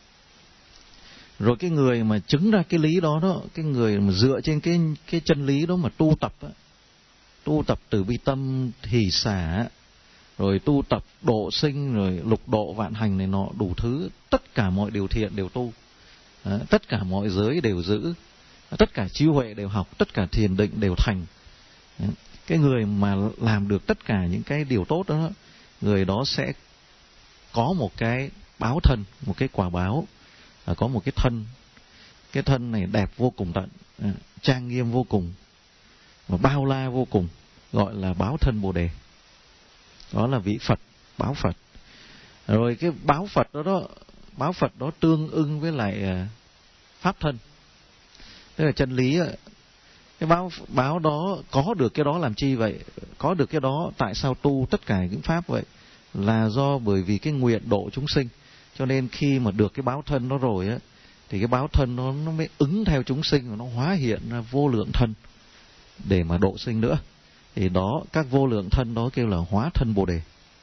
Rồi cái người mà chứng ra cái lý đó đó, cái người mà dựa trên cái cái chân lý đó mà tu tập á, tu tập từ bi tâm hỷ xả, rồi tu tập độ sinh, rồi lục độ vạn hành này nọ đủ thứ, tất cả mọi điều thiện đều tu, đó, tất cả mọi giới đều giữ, tất cả trí huệ đều học, tất cả thiền định đều thành. Đó. Cái người mà làm được tất cả những cái điều tốt đó, người đó sẽ có một cái báo thân, một cái quả báo, có một cái thân. Cái thân này đẹp vô cùng tận, trang nghiêm vô cùng, và bao la vô cùng, gọi là báo thân Bồ đề. Đó là vị Phật, báo Phật. Rồi cái báo Phật đó, đó báo Phật đó tương ưng với lại pháp thân, tức là chân lý. Cái báo báo đó, có được cái đó làm chi vậy? Có được cái đó tại sao tu tất cả những pháp vậy? Là do bởi vì cái nguyện độ chúng sinh. Cho nên khi mà được cái báo thân đó rồi á, thì cái báo thân nó nó mới ứng theo chúng sinh, và nó hóa hiện ra vô lượng thân để mà độ sinh nữa. Thì đó, các vô lượng thân đó kêu là hóa thân Bồ đề.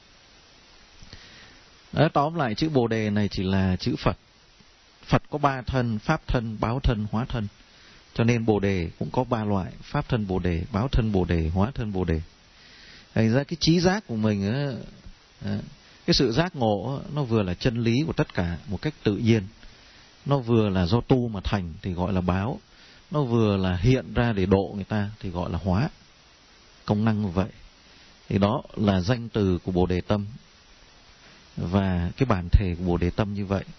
Đó, tóm lại chữ Bồ đề này chỉ là chữ Phật. Phật có ba thân: pháp thân, báo thân, hóa thân. Cho nên Bồ đề cũng có ba loại: pháp thân Bồ đề, báo thân Bồ đề, hóa thân Bồ đề. Thành ra cái trí giác của mình á, cái sự giác ngộ nó vừa là chân lý của tất cả một cách tự nhiên, nó vừa là do tu mà thành thì gọi là báo, nó vừa là hiện ra để độ người ta thì gọi là hóa. Công năng như vậy. Thì đó là danh từ của Bồ đề tâm. và cái bản thể của Bồ Đề tâm như vậy.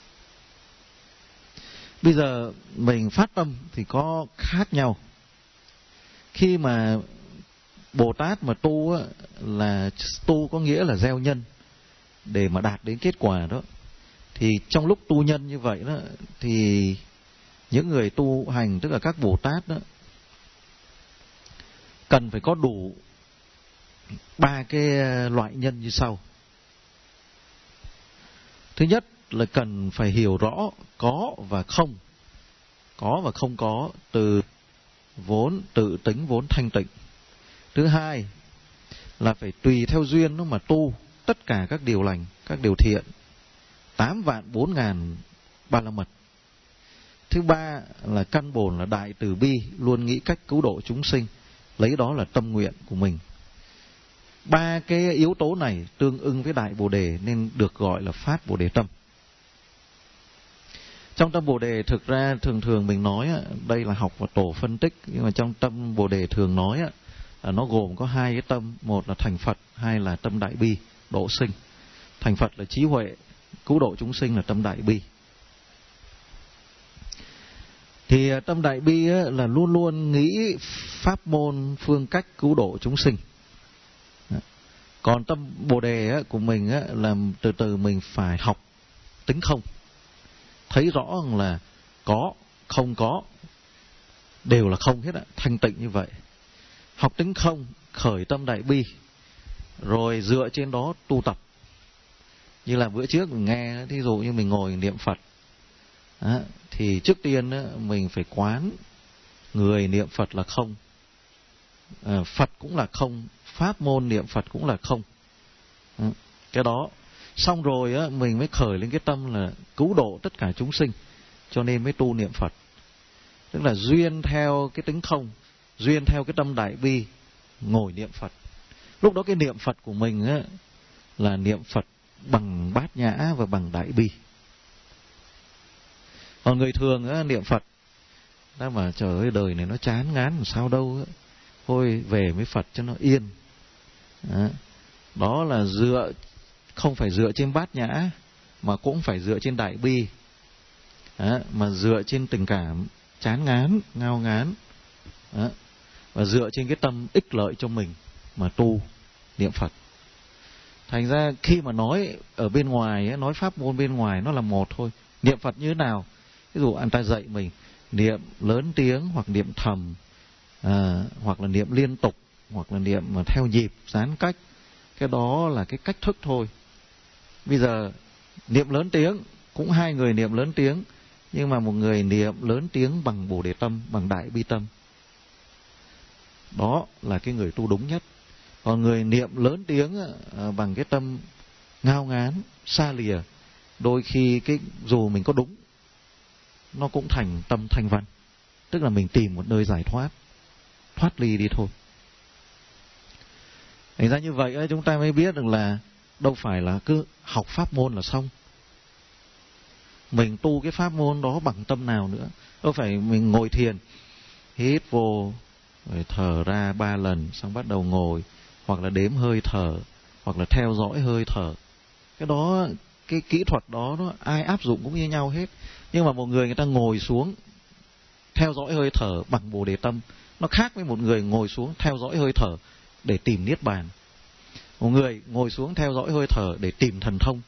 Bây giờ mình phát tâm thì có khác nhau. Khi mà Bồ Tát mà tu á, là tu có nghĩa là gieo nhân để mà đạt đến kết quả đó. Thì trong lúc tu nhân như vậy đó, thì những người tu hành, tức là các Bồ Tát đó, cần phải có đủ ba cái loại nhân như sau. Thứ nhất là cần phải hiểu rõ có và không, có và không có, từ vốn tự tính vốn thanh tịnh. Thứ hai là phải tùy theo duyên nó mà tu tất cả các điều lành, các điều thiện, tám vạn bốn ngàn ba la mật. Thứ ba là căn bổn là đại từ bi, luôn nghĩ cách cứu độ chúng sinh, lấy đó là tâm nguyện của mình. Ba cái yếu tố này tương ưng với đại Bồ Đề nên được gọi là phát Bồ Đề tâm. Trong tâm Bồ Đề thực ra thường thường mình nói đây là học và tổ phân tích, nhưng mà trong tâm Bồ Đề thường nói là nó gồm có hai cái tâm, một là thành Phật, hai là tâm đại bi độ sinh. Thành Phật là trí huệ, cứu độ chúng sinh là tâm đại bi. Thì tâm đại bi là luôn luôn nghĩ pháp môn phương cách cứu độ chúng sinh. Còn tâm Bồ Đề của mình là từ từ mình phải học tính không, thấy rõ là có, không có, đều là không hết á, thanh tịnh như vậy. Học tính không, khởi tâm đại bi, rồi dựa trên đó tu tập. Như là bữa trước mình nghe, thí dụ như mình ngồi niệm Phật, đó, thì trước tiên đó, mình phải quán người niệm Phật là không, à, Phật cũng là không, pháp môn niệm Phật cũng là không. Đó, cái đó xong rồi á, mình mới khởi lên cái tâm là cứu độ tất cả chúng sinh, cho nên mới tu niệm Phật. Tức là duyên theo cái tính không, duyên theo cái tâm đại bi, ngồi niệm Phật. Lúc đó cái niệm Phật của mình á, là niệm Phật bằng bát nhã và bằng đại bi. Còn người thường á, niệm Phật đã mà trời ơi đời này nó chán ngán làm sao đâu á, thôi về với Phật cho nó yên. Đó, đó là dựa, không phải dựa trên bát nhã, mà cũng phải dựa trên đại bi. Đó, mà dựa trên tình cảm chán ngán, ngao ngán. Đó, và dựa trên cái tâm ích lợi cho mình mà tu niệm Phật. Thành ra khi mà nói ở bên ngoài, nói pháp môn bên ngoài nó là một thôi. Niệm Phật như thế nào? Ví dụ anh ta dạy mình niệm lớn tiếng, hoặc niệm thầm, à, hoặc là niệm liên tục, hoặc là niệm mà theo nhịp, gián cách. Cái đó là cái cách thức thôi. Bây giờ niệm lớn tiếng, cũng hai người niệm lớn tiếng, nhưng mà một người niệm lớn tiếng bằng Bồ Đề tâm, bằng đại bi tâm. Đó là cái người tu đúng nhất. Còn người niệm lớn tiếng à, bằng cái tâm ngao ngán, xa lìa, đôi khi cái dù mình có đúng, nó cũng thành tâm thanh văn. Tức là mình tìm một nơi giải thoát, thoát ly đi thôi. Thành ra như vậy chúng ta mới biết được là đâu phải là cứ học pháp môn là xong. Mình tu cái pháp môn đó bằng tâm nào nữa. Đâu phải mình ngồi thiền, hít vô rồi thở ra ba lần, xong bắt đầu ngồi, hoặc là đếm hơi thở, hoặc là theo dõi hơi thở. Cái đó, cái kỹ thuật đó, nó ai áp dụng cũng như nhau hết. Nhưng mà một người người ta ngồi xuống theo dõi hơi thở bằng Bồ Đề tâm, nó khác với một người ngồi xuống theo dõi hơi thở để tìm niết bàn. Một người ngồi xuống theo dõi hơi thở để tìm thần thông,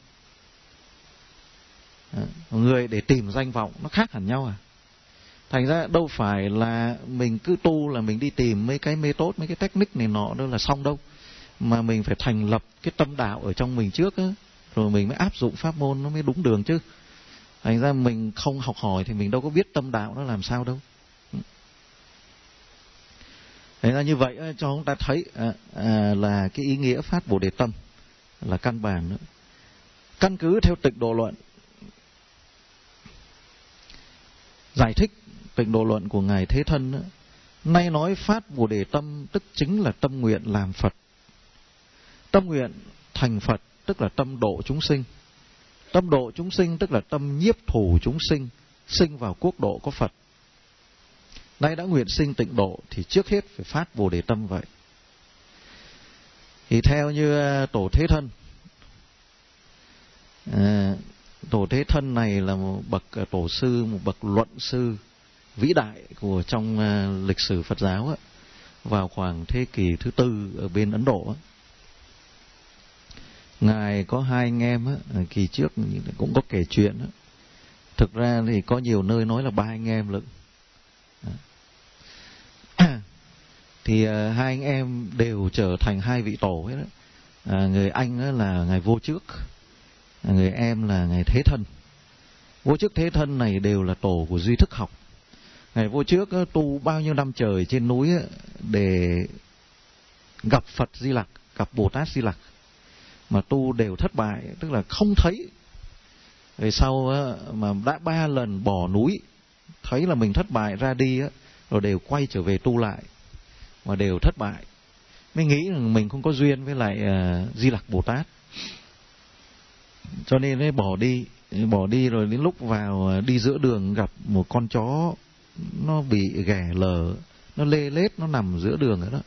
một người để tìm danh vọng, nó khác hẳn nhau à. Thành ra đâu phải là mình cứ tu là mình đi tìm mấy cái mê tốt, mấy cái technique này nọ đâu là xong đâu. Mà mình phải thành lập cái tâm đạo ở trong mình trước á, rồi mình mới áp dụng pháp môn nó mới đúng đường chứ. Thành ra mình không học hỏi thì mình đâu có biết tâm đạo nó làm sao đâu. Thành ra như vậy cho chúng ta thấy à, à, là cái ý nghĩa phát Bồ Đề tâm là căn bản nữa. Căn cứ theo Tịnh Độ Luận, giải thích Tịnh Độ Luận của Ngài Thế Thân nữa, nay nói phát Bồ Đề tâm tức chính là tâm nguyện làm Phật. Tâm nguyện thành Phật tức là tâm độ chúng sinh. Tâm độ chúng sinh tức là tâm nhiếp thủ chúng sinh, sinh vào quốc độ có Phật. Nay đã nguyện sinh tịnh độ thì trước hết phải phát Bồ Đề tâm vậy. Thì theo như Tổ Thế Thân, À, Tổ Thế Thân này là một bậc tổ sư, một bậc luận sư vĩ đại của trong uh, lịch sử Phật giáo á, vào khoảng thế kỷ thứ tư ở bên Ấn Độ á. Ngài có hai anh em á, kỳ trước cũng có kể chuyện á. Thực ra thì có nhiều nơi nói là ba anh em lận. Thì uh, hai anh em đều trở thành hai vị tổ hết đó. À, người anh á là ngài Vô Trước, à, người em là ngài Thế Thân. Vô Trước Thế Thân này đều là tổ của duy thức học. Ngài Vô Trước á, tu bao nhiêu năm trời trên núi á, để gặp Phật Di Lặc, gặp Bồ Tát Di Lặc, mà tu đều thất bại, tức là không thấy. Rồi sau á, mà đã ba lần bỏ núi, thấy là mình thất bại ra đi á, rồi đều quay trở về tu lại, mà đều thất bại. Mới nghĩ rằng mình không có duyên với lại uh, Di Lặc Bồ Tát, cho nên mới bỏ đi. Bỏ đi rồi đến lúc vào đi giữa đường gặp một con chó, nó bị ghẻ lở, nó lê lết, nó nằm giữa đường ở đó.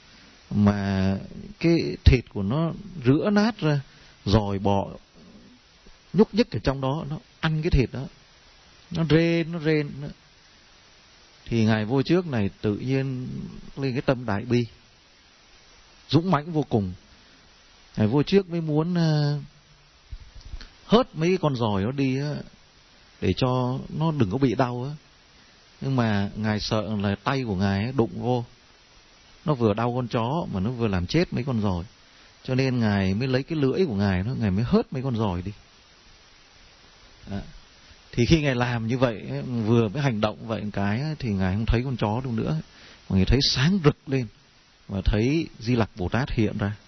Mà cái thịt của nó rữa nát ra, dòi bọ nhúc nhích ở trong đó, nó ăn cái thịt đó, nó rên, nó rên đó. Thì ngài Vô Trước này tự nhiên lên cái tâm đại bi, dũng mãnh vô cùng. Ngài Vô Trước mới muốn uh, hớt mấy con giòi nó đi uh, để cho nó đừng có bị đau á. Nhưng mà ngài sợ là tay của ngài ấy, đụng vô, nó vừa đau con chó mà nó vừa làm chết mấy con giòi. Cho nên ngài mới lấy cái lưỡi của ngài đó, ngài mới hớt mấy con giòi đi. Đó. Thì khi ngài làm như vậy, vừa mới hành động vậy cái, thì ngài không thấy con chó đâu nữa, mà ngài thấy sáng rực lên và thấy Di Lặc Bồ Tát hiện ra.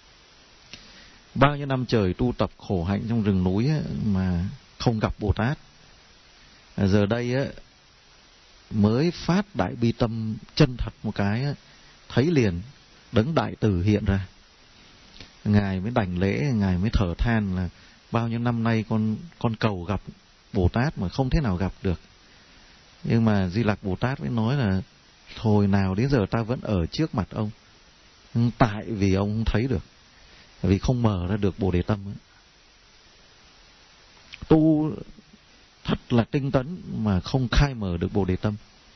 Bao nhiêu năm trời tu tập khổ hạnh trong rừng núi mà không gặp Bồ Tát, giờ đây mới phát đại bi tâm chân thật một cái, thấy liền đấng đại từ hiện ra. Ngài mới đảnh lễ, ngài mới thở than là bao nhiêu năm nay con con cầu gặp Bồ Tát mà không thể nào gặp được. Nhưng mà Di Lặc Bồ Tát mới nói là thôi nào đến giờ ta vẫn ở trước mặt ông, tại vì ông không thấy được, vì không mở ra được Bồ Đề Tâm ấy. Tu thật là tinh tấn mà không khai mở được Bồ Đề Tâm.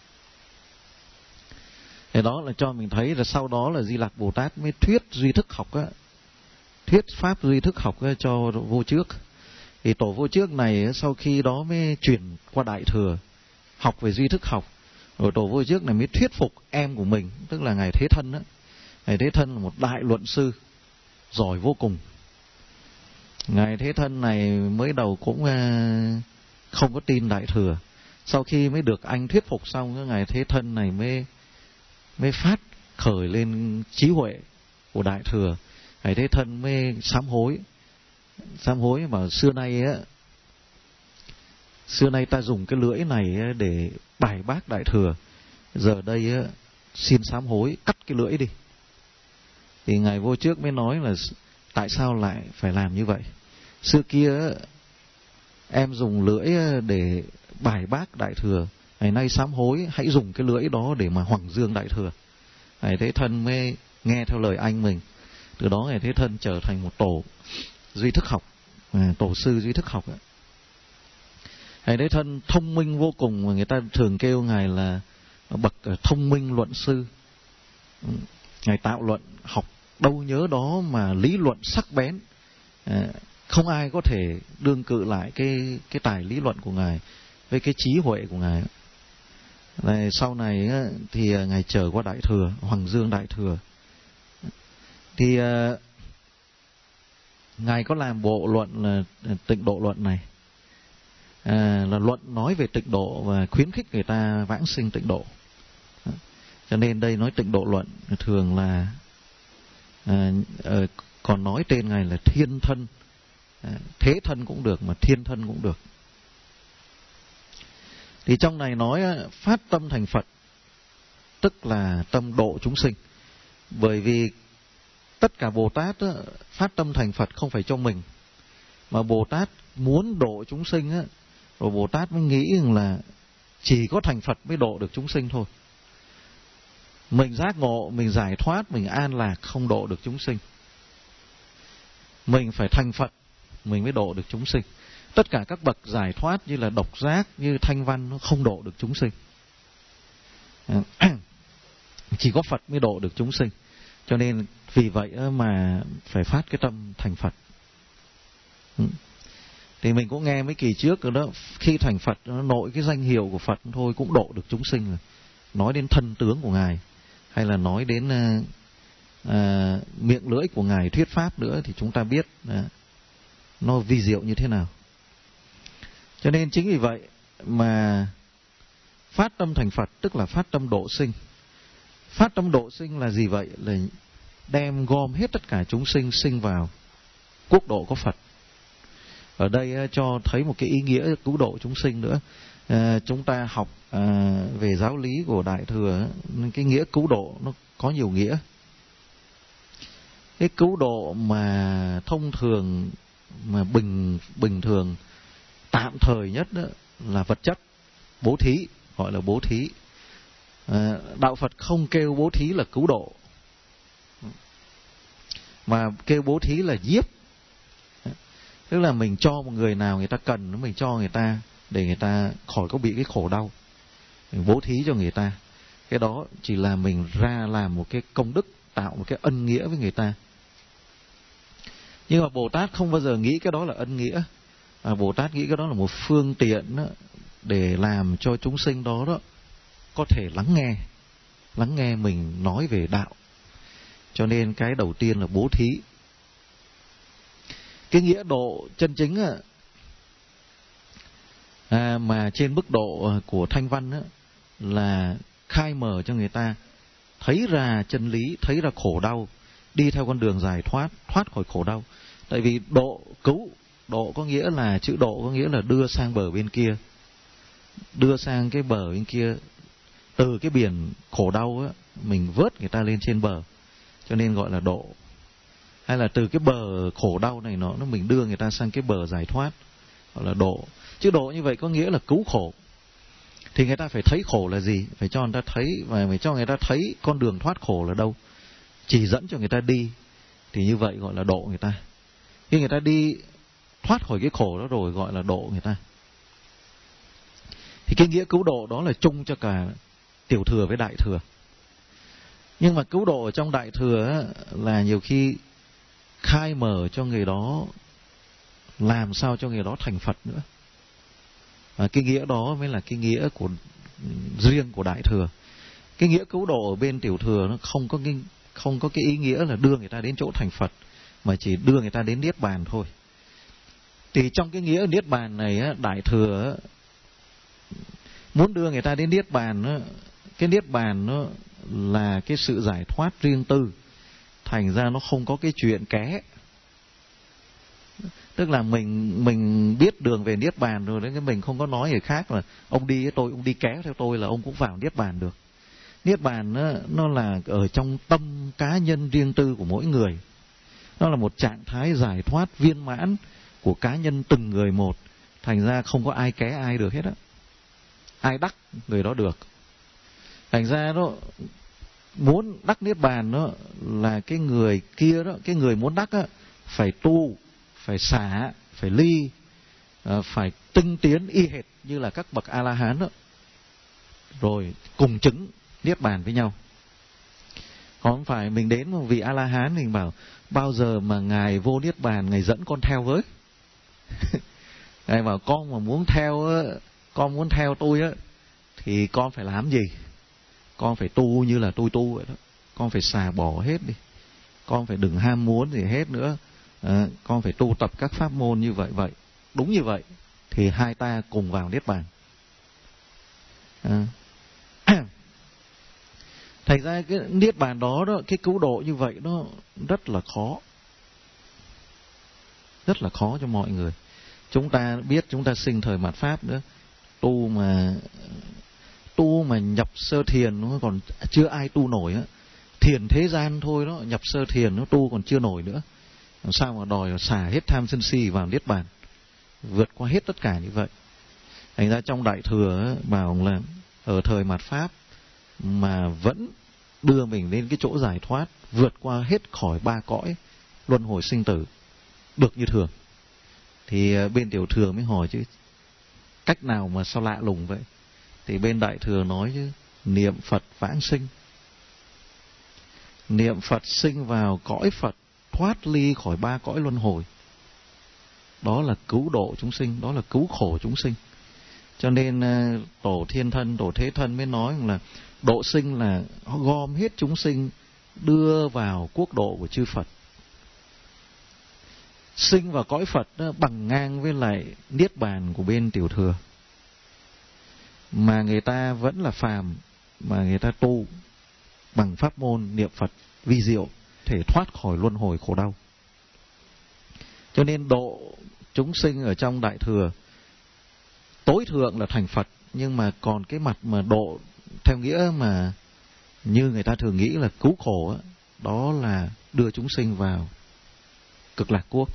Thế đó là cho mình thấy là sau đó là Di Lặc Bồ Tát mới thuyết duy thức học á, thuyết pháp duy thức học á, cho Vô Trước. Thì tổ Vô Trước này sau khi đó mới chuyển qua Đại Thừa học về duy thức học. Rồi tổ Vô Trước này mới thuyết phục em của mình, tức là ngài Thế Thân á. Ngài Thế Thân là một đại luận sư giỏi vô cùng. Ngài Thế Thân này mới đầu cũng không có tin Đại Thừa. Sau khi mới được anh thuyết phục xong, ngài Thế Thân này mới mới phát khởi lên trí huệ của Đại Thừa. Ngài Thế Thân mới sám hối, sám hối mà xưa nay á, xưa nay ta dùng cái lưỡi này để bài bác Đại Thừa, giờ đây á, xin sám hối cắt cái lưỡi đi. Thì ngài Vô Trước mới nói là tại sao lại phải làm như vậy? Xưa kia em dùng lưỡi để bài bác Đại Thừa, ngày nay sám hối hãy dùng cái lưỡi đó để mà hoằng dương Đại Thừa. Ngài Thế Thân mới nghe theo lời anh mình. Từ đó ngài Thế Thân trở thành một tổ duy thức học, tổ sư duy thức học. Ngài Thế Thân thông minh vô cùng, mà người ta thường kêu ngài là bậc thông minh luận sư. Ngài tạo luận học đâu nhớ đó mà lý luận sắc bén, không ai có thể đương cự lại cái cái tài lý luận của ngài với cái trí huệ của ngài. Này, sau này thì ngài trở qua Đại Thừa, hoằng dương Đại Thừa. Thì uh, ngài có làm bộ luận là Tịnh Độ Luận này, à, là luận nói về tịnh độ và khuyến khích người ta vãng sinh tịnh độ. Cho nên đây nói Tịnh Độ Luận thường là à, uh, còn nói tên ngài là Thiên Thân, à, Thế Thân cũng được mà Thiên Thân cũng được. Thì trong này nói phát tâm thành Phật, tức là tâm độ chúng sinh. Bởi vì tất cả Bồ Tát á, phát tâm thành Phật không phải cho mình, mà Bồ Tát muốn độ chúng sinh á, rồi Bồ Tát mới nghĩ là chỉ có thành Phật mới độ được chúng sinh thôi. Mình giác ngộ, mình giải thoát, mình an lạc không độ được chúng sinh. Mình phải thành Phật mình mới độ được chúng sinh. Tất cả các bậc giải thoát như là Độc Giác, như Thanh Văn nó không độ được chúng sinh. Chỉ có Phật mới độ được chúng sinh. Cho nên vì vậy mà phải phát cái tâm thành Phật. Thì mình cũng nghe mấy kỳ trước rồi đó, khi thành Phật nó nội cái danh hiệu của Phật thôi cũng độ được chúng sinh rồi. Nói đến thân tướng của Ngài, hay là nói đến uh, uh, miệng lưỡi của Ngài thuyết pháp nữa, thì chúng ta biết uh, nó vi diệu như thế nào. Cho nên chính vì vậy mà phát tâm thành Phật tức là phát tâm độ sinh. Phát tâm độ sinh là gì vậy? Là đem gom hết tất cả chúng sinh sinh vào quốc độ có Phật. Ở đây cho thấy một cái ý nghĩa cứu độ chúng sinh nữa. À, chúng ta học à, về giáo lý của Đại Thừa, cái nghĩa cứu độ nó có nhiều nghĩa. Cái cứu độ mà thông thường, mà bình bình thường tạm thời nhất đó là vật chất, bố thí, gọi là bố thí. À, đạo Phật không kêu bố thí là cứu độ, mà kêu bố thí là giếp. Tức là mình cho một người nào người ta cần, mình cho người ta để người ta khỏi có bị cái khổ đau, mình bố thí cho người ta. Cái đó chỉ là mình ra làm một cái công đức, tạo một cái ân nghĩa với người ta. Nhưng mà Bồ Tát không bao giờ nghĩ cái đó là ân nghĩa. À, Bồ Tát nghĩ cái đó là một phương tiện đó, để làm cho chúng sinh đó đó có thể lắng nghe, lắng nghe mình nói về đạo. Cho nên cái đầu tiên là bố thí. Cái nghĩa độ chân chính à, mà trên mức độ của Thanh Văn á, là khai mở cho người ta thấy ra chân lý, thấy ra khổ đau, đi theo con đường giải thoát, thoát khỏi khổ đau. Tại vì độ, cứu, độ có nghĩa là, chữ độ có nghĩa là đưa sang bờ bên kia, đưa sang cái bờ bên kia, từ cái biển khổ đau á, mình vớt người ta lên trên bờ, cho nên gọi là độ. Hay là từ cái bờ khổ đau này nó, nó mình đưa người ta sang cái bờ giải thoát, gọi là độ. Chứ độ như vậy có nghĩa là cứu khổ. Thì người ta phải thấy khổ là gì, phải cho người ta thấy, và phải cho người ta thấy con đường thoát khổ là đâu, chỉ dẫn cho người ta đi. Thì như vậy gọi là độ người ta. Khi người ta đi thoát khỏi cái khổ đó rồi gọi là độ người ta. Thì cái nghĩa cứu độ đó là chung cho cả tiểu thừa với đại thừa. Nhưng mà cứu độ ở trong đại thừa á, là nhiều khi khai mở cho người đó, làm sao cho người đó thành Phật nữa. Và cái nghĩa đó mới là cái nghĩa của riêng của đại thừa. Cái nghĩa cứu độ ở bên tiểu thừa nó không có cái, không có cái ý nghĩa là đưa người ta đến chỗ thành Phật, mà chỉ đưa người ta đến Niết Bàn thôi. Thì trong cái nghĩa Niết Bàn này á, đại thừa á, muốn đưa người ta đến Niết Bàn á, cái Niết Bàn nó là cái sự giải thoát riêng tư, thành ra nó không có cái chuyện ké. Tức là mình mình biết đường về Niết Bàn rồi đấy, cái mình không có nói người khác là ông đi với tôi, ông đi ké theo tôi là ông cũng vào Niết Bàn được. Niết Bàn nó, nó là ở trong tâm cá nhân riêng tư của mỗi người. Nó là một trạng thái giải thoát viên mãn của cá nhân từng người một. Thành ra không có ai ké ai được hết á. Ai đắc người đó được. Thành ra nó muốn đắc Niết Bàn đó là cái người kia đó, cái người muốn đắc á, phải tu, phải xả, phải ly, phải tinh tiến y hệt như là các bậc A-la-hán đó. Rồi cùng chứng Niết Bàn với nhau. Còn không phải mình đến một vị A-la-hán mình bảo bao giờ mà Ngài vô Niết Bàn, Ngài dẫn con theo với. Ngài bảo con mà muốn theo, con muốn theo tôi á, thì con phải làm gì? Con phải tu như là tôi tu vậy đó. Con phải xả bỏ hết đi. Con phải đừng ham muốn gì hết nữa. À, con phải tu tập các pháp môn như vậy vậy. Đúng như vậy thì hai ta cùng vào Niết Bàn. À. Thành ra cái Niết Bàn đó, đó, cái cứu độ như vậy nó rất là khó. Rất là khó cho mọi người. Chúng ta biết chúng ta sinh thời mạt Pháp nữa. Tu mà tu mà nhập sơ thiền nó còn chưa ai tu nổi á. Thiền thế gian thôi đó, nhập sơ thiền nó tu còn chưa nổi nữa. Làm sao mà đòi xả hết tham sân si vào Niết Bàn, vượt qua hết tất cả như vậy. Thành ra trong đại thừa bảo là ở thời mạt Pháp mà vẫn đưa mình đến cái chỗ giải thoát, vượt qua hết khỏi ba cõi luân hồi sinh tử được như thường. Thì bên Tiểu Thừa mới hỏi chứ cách nào mà sao lạ lùng vậy? Thì bên Đại Thừa nói chứ niệm Phật vãng sinh. Niệm Phật sinh vào cõi Phật, thoát ly khỏi ba cõi luân hồi. Đó là cứu độ chúng sinh, đó là cứu khổ chúng sinh. Cho nên Tổ Thiên Thân, Tổ Thế Thân mới nói là độ sinh là gom hết chúng sinh đưa vào quốc độ của chư Phật. Sinh vào cõi Phật đó, bằng ngang với lại niết bàn của bên Tiểu Thừa. Mà người ta vẫn là phàm, mà người ta tu bằng pháp môn niệm Phật vi diệu, thể thoát khỏi luân hồi khổ đau. Cho nên độ chúng sinh ở trong Đại Thừa tối thượng là thành Phật, nhưng mà còn cái mặt mà độ theo nghĩa mà như người ta thường nghĩ là cứu khổ, đó là đưa chúng sinh vào Cực Lạc Quốc.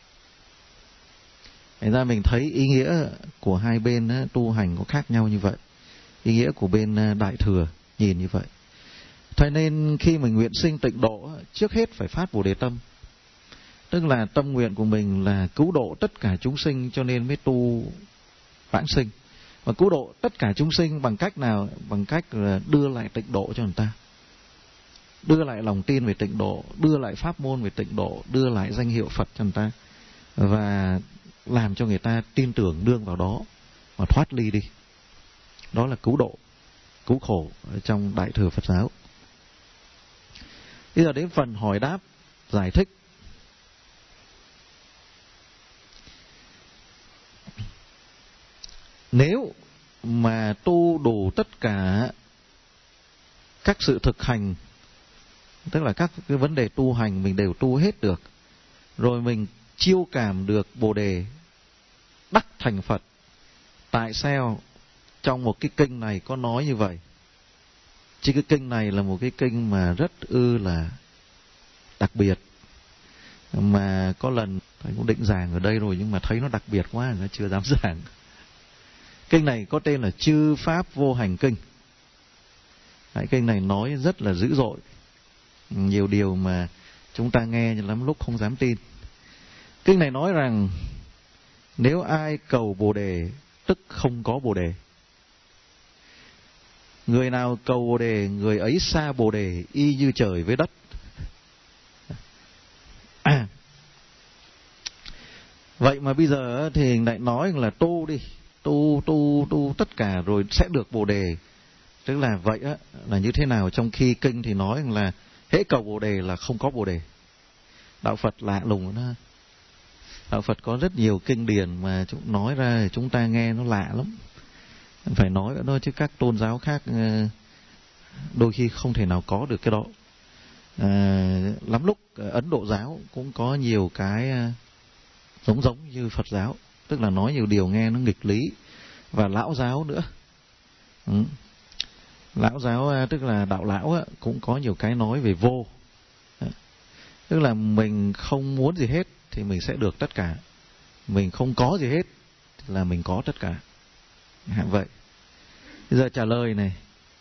Thành ra mình thấy ý nghĩa của hai bên tu hành có khác nhau như vậy. Ý nghĩa của bên Đại Thừa nhìn như vậy. Thế nên khi mình nguyện sinh tịnh độ, trước hết phải phát Bồ Đề tâm. Tức là tâm nguyện của mình là cứu độ tất cả chúng sinh, cho nên mới tu vãng sinh. Và cứu độ tất cả chúng sinh bằng cách nào? Bằng cách là đưa lại tịnh độ cho người ta. Đưa lại lòng tin về tịnh độ, đưa lại pháp môn về tịnh độ, đưa lại danh hiệu Phật cho người ta. Và làm cho người ta tin tưởng nương vào đó và thoát ly đi. Đó là cứu độ, cứu khổ ở trong Đại Thừa Phật giáo. Bây giờ đến phần hỏi đáp, giải thích. Nếu mà tu đủ tất cả các sự thực hành, tức là các cái vấn đề tu hành mình đều tu hết được, rồi mình chiêu cảm được Bồ Đề, đắc thành Phật. Tại sao trong một cái kinh này có nói như vậy? Chứ cái kinh này là một cái kinh mà rất ư là đặc biệt. Mà có lần thầy cũng định giảng ở đây rồi, nhưng mà thấy nó đặc biệt quá, nó chưa dám giảng. Kinh này có tên là Chư Pháp Vô Hành Kinh. Cái kinh này nói rất là dữ dội, nhiều điều mà chúng ta nghe lắm lúc không dám tin. Kinh này nói rằng nếu ai cầu Bồ Đề tức không có Bồ Đề. Người nào cầu Bồ Đề, người ấy xa Bồ Đề y như trời với đất. À, vậy mà bây giờ thì lại nói là tu đi, tu tu tu tất cả rồi sẽ được Bồ Đề. Tức là vậy á, là như thế nào? Trong khi kinh thì nói là hễ cầu Bồ Đề là không có Bồ Đề. Đạo Phật lạ lùng đó. Đạo Phật có rất nhiều kinh điển mà chúng nói ra chúng ta nghe nó lạ lắm. Phải nói nữa chứ các tôn giáo khác đôi khi không thể nào có được cái đó. À, lắm lúc Ấn Độ giáo cũng có nhiều cái giống giống như Phật giáo, tức là nói nhiều điều nghe nó nghịch lý. Và lão giáo nữa. Ừ. Lão giáo tức là đạo lão cũng có nhiều cái nói về vô. Tức là mình không muốn gì hết thì mình sẽ được tất cả. Mình không có gì hết là mình có tất cả. Vậy. Bây giờ trả lời này.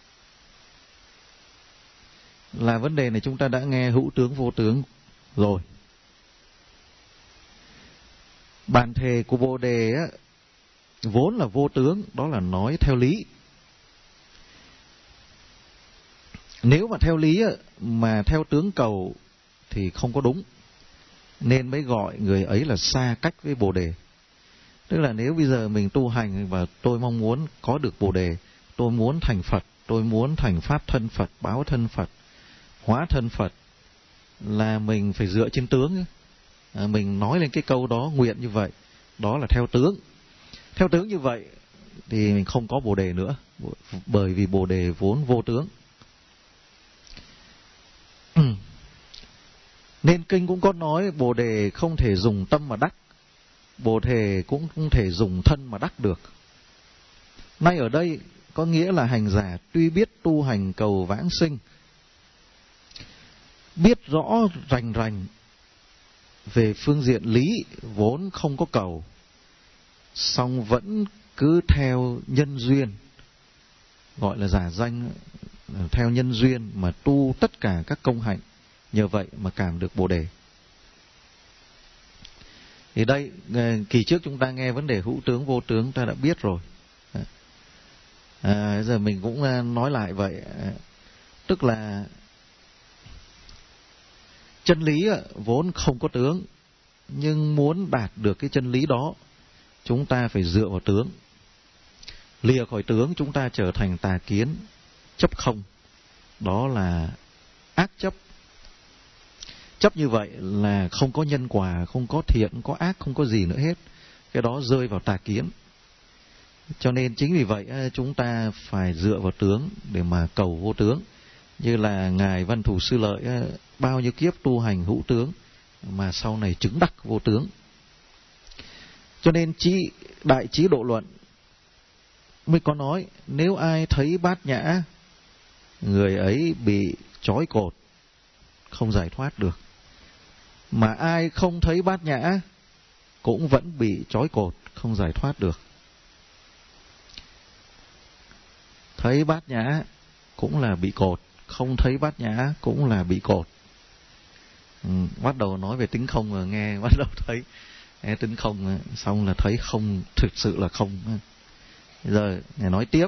Là vấn đề này chúng ta đã nghe hữu tướng vô tướng rồi. Bản thể của Bồ Đề á, vốn là vô tướng, đó là nói theo lý. Nếu mà theo lý á, mà theo tướng cầu thì không có đúng. Nên mới gọi người ấy là xa cách với Bồ Đề. Tức là nếu bây giờ mình tu hành và tôi mong muốn có được Bồ Đề, tôi muốn thành Phật, tôi muốn thành Pháp thân Phật, báo thân Phật, hóa thân Phật, là mình phải dựa trên tướng. À, mình nói lên cái câu đó, nguyện như vậy, đó là theo tướng. Theo tướng như vậy thì mình không có Bồ Đề nữa, bởi vì Bồ Đề vốn vô tướng. Nên kinh cũng có nói Bồ Đề không thể dùng tâm mà đắc, Bồ Đề cũng không thể dùng thân mà đắc được. Nay ở đây có nghĩa là hành giả tuy biết tu hành cầu vãng sinh, biết rõ rành rành về phương diện lý vốn không có cầu, song vẫn cứ theo nhân duyên, gọi là giả danh, theo nhân duyên mà tu tất cả các công hạnh, nhờ vậy mà cảm được Bồ Đề. Thì đây, kỳ trước chúng ta nghe vấn đề hữu tướng vô tướng ta đã biết rồi. À, giờ mình cũng nói lại vậy. Tức là chân lý vốn không có tướng, nhưng muốn đạt được cái chân lý đó, chúng ta phải dựa vào tướng. Lìa khỏi tướng chúng ta trở thành tà kiến, chấp không. Đó là ác chấp. Chấp như vậy là không có nhân quả, không có thiện, không có ác, không có gì nữa hết. Cái đó rơi vào tà kiến. Cho nên chính vì vậy chúng ta phải dựa vào tướng để mà cầu vô tướng. Như là Ngài Văn Thù Sư Lợi bao nhiêu kiếp tu hành hữu tướng mà sau này chứng đắc vô tướng. Cho nên chí, Đại Chí Độ Luận mới có nói, nếu ai thấy bát nhã, người ấy bị trói cột, không giải thoát được. Mà ai không thấy bát nhã cũng vẫn bị trói cột, không giải thoát được. Thấy bát nhã cũng là bị cột, không thấy bát nhã cũng là bị cột. Ừ, bắt đầu nói về tính không rồi, nghe bắt đầu thấy nghe tính không, xong là thấy không, thực sự là không. Giờ Ngài nói tiếp,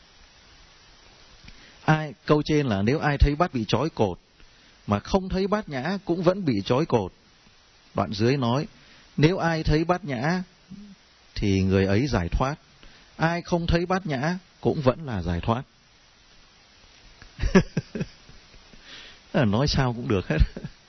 ai câu trên là nếu ai thấy bát bị trói cột mà không thấy bát nhã cũng vẫn bị trói cột. Đoạn dưới nói, nếu ai thấy bát nhã thì người ấy giải thoát, ai không thấy bát nhã cũng vẫn là giải thoát. Nói sao cũng được hết.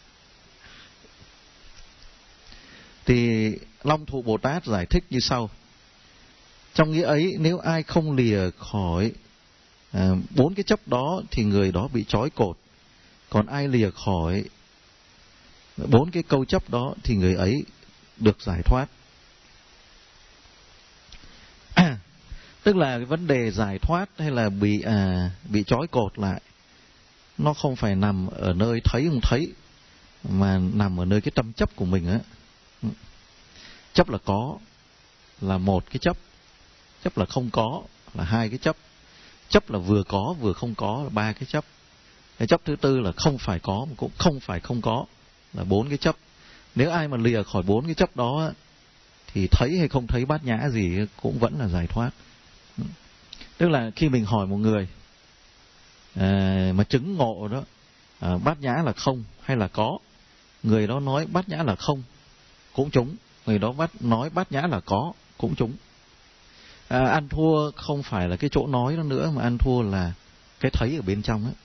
Thì Long Thụ Bồ Tát giải thích như sau. Trong nghĩa ấy, nếu ai không lìa khỏi à, bốn cái chấp đó thì người đó bị trói cột. Còn ai lìa khỏi bốn cái câu chấp đó thì người ấy được giải thoát. À, tức là cái vấn đề giải thoát hay là bị à, bị trói cột lại, nó không phải nằm ở nơi thấy không thấy, mà nằm ở nơi cái tâm chấp của mình á. Chấp là có là một cái chấp, chấp là không có là hai cái chấp, chấp là vừa có vừa không có là ba cái chấp, cái chấp thứ tư là không phải có mà cũng không phải không có là bốn cái chấp. Nếu ai mà lìa khỏi bốn cái chấp đó thì thấy hay không thấy bát nhã gì cũng vẫn là giải thoát. Tức là khi mình hỏi một người à, mà chứng ngộ đó, à, bát nhã là không hay là có, người đó nói bát nhã là không cũng trúng, người đó bắt nói bát nhã là có cũng trúng. À, ăn thua không phải là cái chỗ nói đó nữa, mà ăn thua là cái thấy ở bên trong ấy.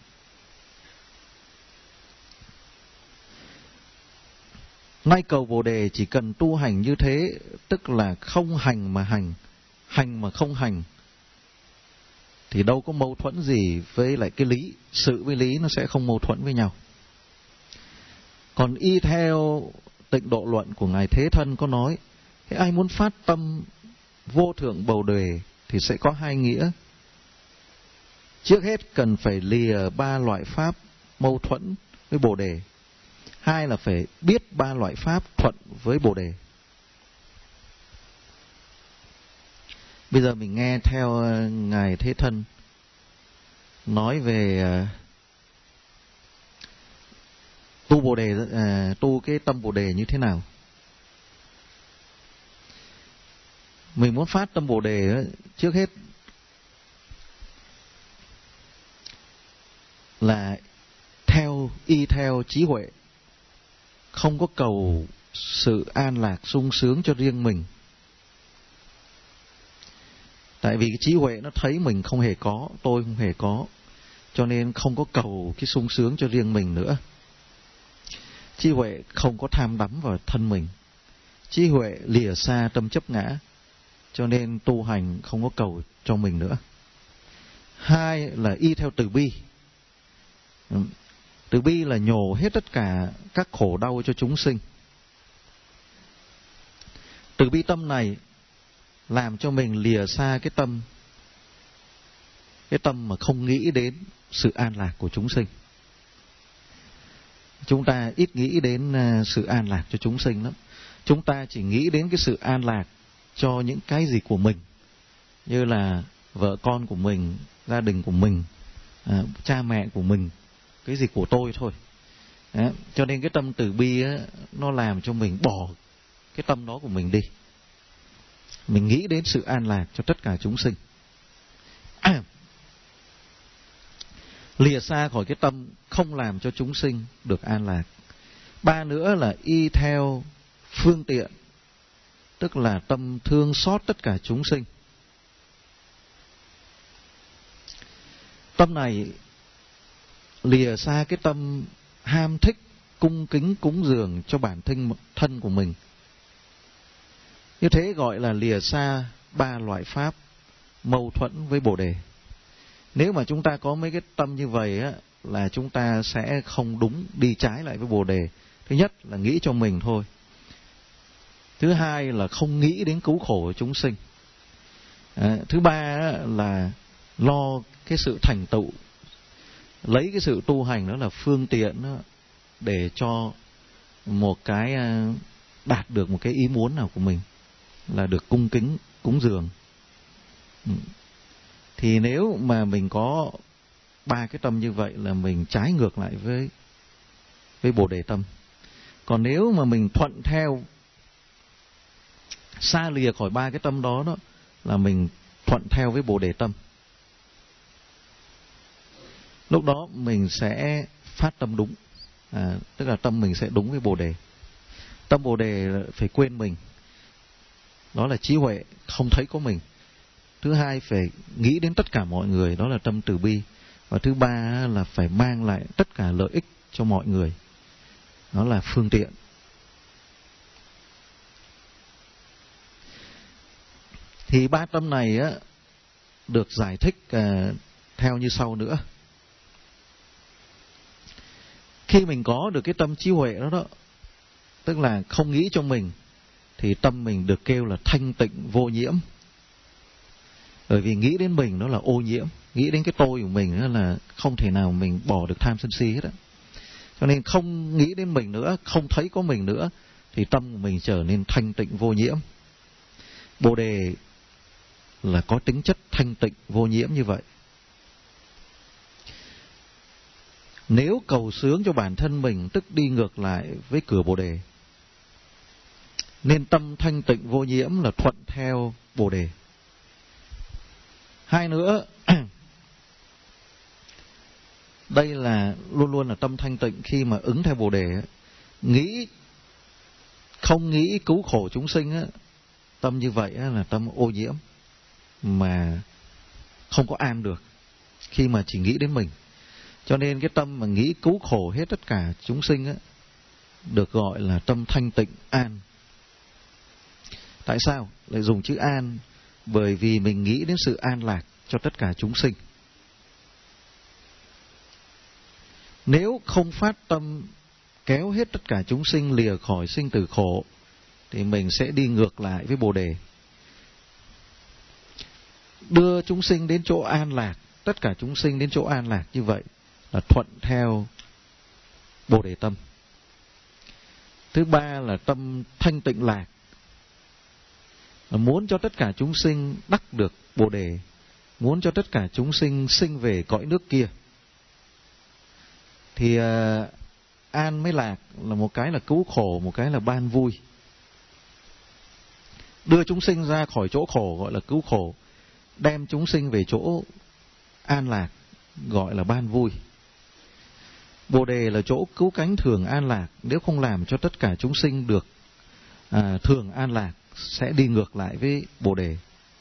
Nay cầu Bồ Đề chỉ cần tu hành như thế, tức là không hành mà hành, hành mà không hành, thì đâu có mâu thuẫn gì với lại cái lý. Sự với lý nó sẽ không mâu thuẫn với nhau. Còn y theo Tịnh Độ Luận của Ngài Thế Thân có nói, thế ai muốn phát tâm vô thượng Bồ Đề thì sẽ có hai nghĩa. Trước hết cần phải lìa ba loại pháp mâu thuẫn với Bồ Đề. Hai là phải biết ba loại pháp thuận với Bồ Đề. Bây giờ mình nghe theo Ngài Thế Thân nói về uh, tu Bồ Đề, uh, tu cái tâm Bồ Đề như thế nào. Mình muốn phát tâm Bồ Đề, trước hết là theo y theo trí huệ, không có cầu sự an lạc sung sướng cho riêng mình. Tại vì cái trí huệ nó thấy mình không hề có, tôi không hề có, cho nên không có cầu cái sung sướng cho riêng mình nữa. Trí huệ không có tham đắm vào thân mình. Trí huệ lìa xa tâm chấp ngã, cho nên tu hành không có cầu cho mình nữa. Hai là y theo từ bi. Từ bi là nhổ hết tất cả các khổ đau cho chúng sinh. Từ bi tâm này làm cho mình lìa xa cái tâm cái tâm mà không nghĩ đến sự an lạc của chúng sinh. Chúng ta ít nghĩ đến sự an lạc cho chúng sinh lắm. Chúng ta chỉ nghĩ đến cái sự an lạc cho những cái gì của mình, như là vợ con của mình, gia đình của mình, à, cha mẹ của mình, cái gì của tôi thôi. Đó. Cho nên cái tâm từ bi á, nó làm cho mình bỏ cái tâm đó của mình đi. Mình nghĩ đến sự an lạc cho tất cả chúng sinh. À, lìa xa khỏi cái tâm không làm cho chúng sinh được an lạc. Ba nữa là y theo phương tiện, tức là tâm thương xót tất cả chúng sinh. Tâm này lìa xa cái tâm ham thích cung kính cúng dường cho bản thân thân của mình. Như thế gọi là lìa xa ba loại pháp mâu thuẫn với Bồ Đề. Nếu mà chúng ta có mấy cái tâm như vậy á, là chúng ta sẽ không đúng, đi trái lại với Bồ Đề. Thứ nhất là nghĩ cho mình thôi. Thứ hai là không nghĩ đến cứu khổ của chúng sinh. À, thứ ba là lo cái sự thành tựu, lấy cái sự tu hành đó là phương tiện đó để cho một cái đạt được một cái ý muốn nào của mình, là được cung kính cúng dường. Thì nếu mà mình có ba cái tâm như vậy là mình trái ngược lại với với Bồ Đề tâm. Còn nếu mà mình thuận theo, xa lìa khỏi ba cái tâm đó đó, là mình thuận theo với Bồ Đề tâm. Lúc đó mình sẽ phát tâm đúng, à, tức là tâm mình sẽ đúng với Bồ Đề. Tâm Bồ Đề phải quên mình, đó là trí huệ, không thấy có mình. Thứ hai phải nghĩ đến tất cả mọi người, đó là tâm từ bi. Và thứ ba là phải mang lại tất cả lợi ích cho mọi người, đó là phương tiện. Thì ba tâm này á, được giải thích à, theo như sau nữa. Khi mình có được cái tâm trí huệ đó đó, tức là không nghĩ cho mình, thì tâm mình được kêu là thanh tịnh vô nhiễm. Bởi vì nghĩ đến mình đó là ô nhiễm, nghĩ đến cái tôi của mình đó là không thể nào mình bỏ được tham sân si hết á. Cho nên không nghĩ đến mình nữa, không thấy có mình nữa, thì tâm của mình trở nên thanh tịnh vô nhiễm. Bồ Đề là có tính chất thanh tịnh vô nhiễm như vậy. Nếu cầu xướng cho bản thân mình, tức đi ngược lại với cửa Bồ Đề. Nên tâm thanh tịnh vô nhiễm là thuận theo Bồ Đề. Hai nữa, đây là luôn luôn là tâm thanh tịnh khi mà ứng theo Bồ Đề. Nghĩ, không nghĩ cứu khổ chúng sinh á, tâm như vậy là tâm ô nhiễm, mà không có an được khi mà chỉ nghĩ đến mình. Cho nên cái tâm mà nghĩ cứu khổ hết tất cả chúng sinh á, được gọi là tâm thanh tịnh an. Tại sao lại dùng chữ an? Bởi vì mình nghĩ đến sự an lạc cho tất cả chúng sinh. Nếu không phát tâm kéo hết tất cả chúng sinh lìa khỏi sinh tử khổ, thì mình sẽ đi ngược lại với Bồ Đề. Đưa chúng sinh đến chỗ an lạc, tất cả chúng sinh đến chỗ an lạc như vậy là thuận theo Bồ Đề tâm. Thứ ba là tâm thanh tịnh lạc, là muốn cho tất cả chúng sinh đắc được Bồ Đề, muốn cho tất cả chúng sinh sinh về cõi nước kia. Thì uh, an mới lạc là một cái là cứu khổ, một cái là ban vui. Đưa chúng sinh ra khỏi chỗ khổ gọi là cứu khổ, đem chúng sinh về chỗ an lạc gọi là ban vui. Bồ Đề là chỗ cứu cánh thường an lạc. Nếu không làm cho tất cả chúng sinh được à, thường an lạc, sẽ đi ngược lại với Bồ Đề.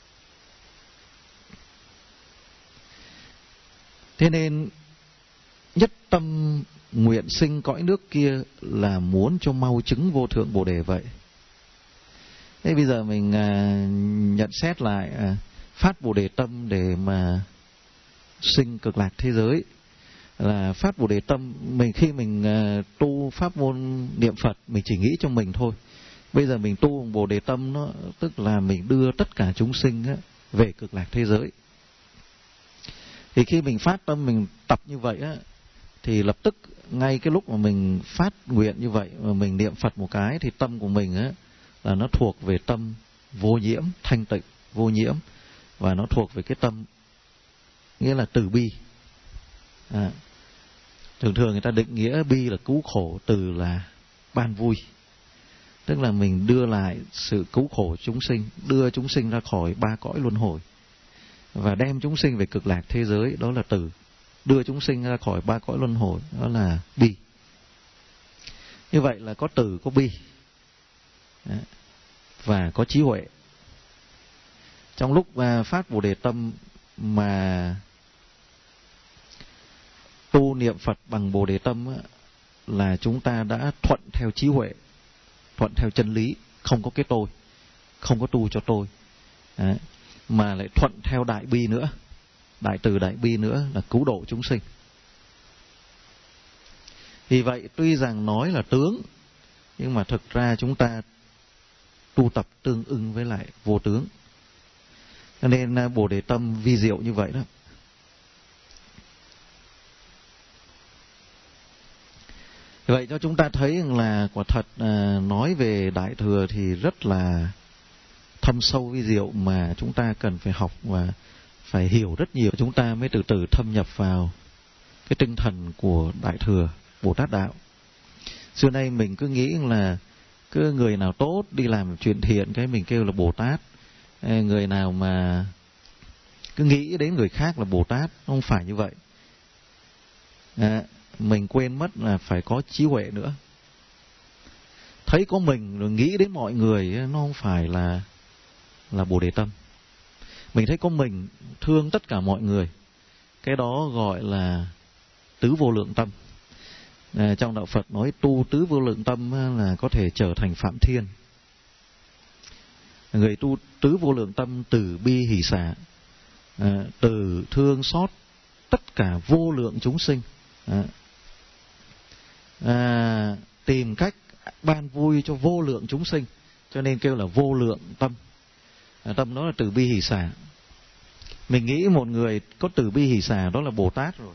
Thế nên nhất tâm nguyện sinh cõi nước kia là muốn cho mau chứng vô thượng Bồ Đề vậy. Thế bây giờ mình à, nhận xét lại à, phát Bồ Đề tâm để mà sinh cực lạc thế giới, là phát Bồ Đề tâm. Mình khi mình uh, tu pháp môn niệm Phật, mình chỉ nghĩ cho mình thôi. Bây giờ mình tu Bồ Đề tâm, nó tức là mình đưa tất cả chúng sinh á, về cực lạc thế giới. Thì khi mình phát tâm, mình tập như vậy á, thì lập tức ngay cái lúc mà mình phát nguyện như vậy, mà mình niệm Phật một cái, thì tâm của mình á, là nó thuộc về tâm vô nhiễm, thanh tịnh vô nhiễm, và nó thuộc về cái tâm nghĩa là từ bi. À, thường thường người ta định nghĩa bi là cứu khổ, từ là ban vui. tức là mình đưa lại sự cứu khổ chúng sinh, đưa chúng sinh ra khỏi ba cõi luân hồi và đem chúng sinh về cực lạc thế giới, đó là từ. Đưa chúng sinh ra khỏi ba cõi luân hồi, đó là bi. Như vậy là có từ, có bi và có trí huệ. Trong lúc phát Bồ Đề tâm mà tu niệm Phật bằng Bồ Đề tâm là chúng ta đã thuận theo trí huệ, thuận theo chân lý, không có cái tôi, không có tu cho tôi. Đấy. Mà lại thuận theo đại bi nữa, đại từ đại bi nữa là cứu độ chúng sinh. Vì vậy tuy rằng nói là tướng, nhưng mà thực ra chúng ta tu tập tương ưng với lại vô tướng. Cho nên Bồ Đề tâm vi diệu như vậy đó. Vậy cho chúng ta thấy là quả thật nói về Đại Thừa thì rất là thâm sâu vi diệu, mà chúng ta cần phải học và phải hiểu rất nhiều, chúng ta mới từ từ thâm nhập vào cái tinh thần của Đại Thừa Bồ Tát Đạo. Xưa nay mình cứ nghĩ là cứ người nào tốt đi làm chuyện thiện cái mình kêu là Bồ Tát, người nào mà cứ nghĩ đến người khác là Bồ Tát. Không phải như vậy. À, mình quên mất là phải có trí huệ nữa. Thấy có mình rồi nghĩ đến mọi người, nó không phải là là Bồ Đề tâm. Mình thấy có mình thương tất cả mọi người, cái đó gọi là tứ vô lượng tâm. À, trong đạo Phật nói tu tứ vô lượng tâm là có thể trở thành Phạm Thiên. Người tu tứ vô lượng tâm từ bi hỷ xả, à, từ thương xót tất cả vô lượng chúng sinh, à, à, tìm cách ban vui cho vô lượng chúng sinh, cho nên kêu là vô lượng tâm. À, tâm đó là từ bi hỷ xả. Mình nghĩ một người có từ bi hỷ xả đó là Bồ Tát rồi,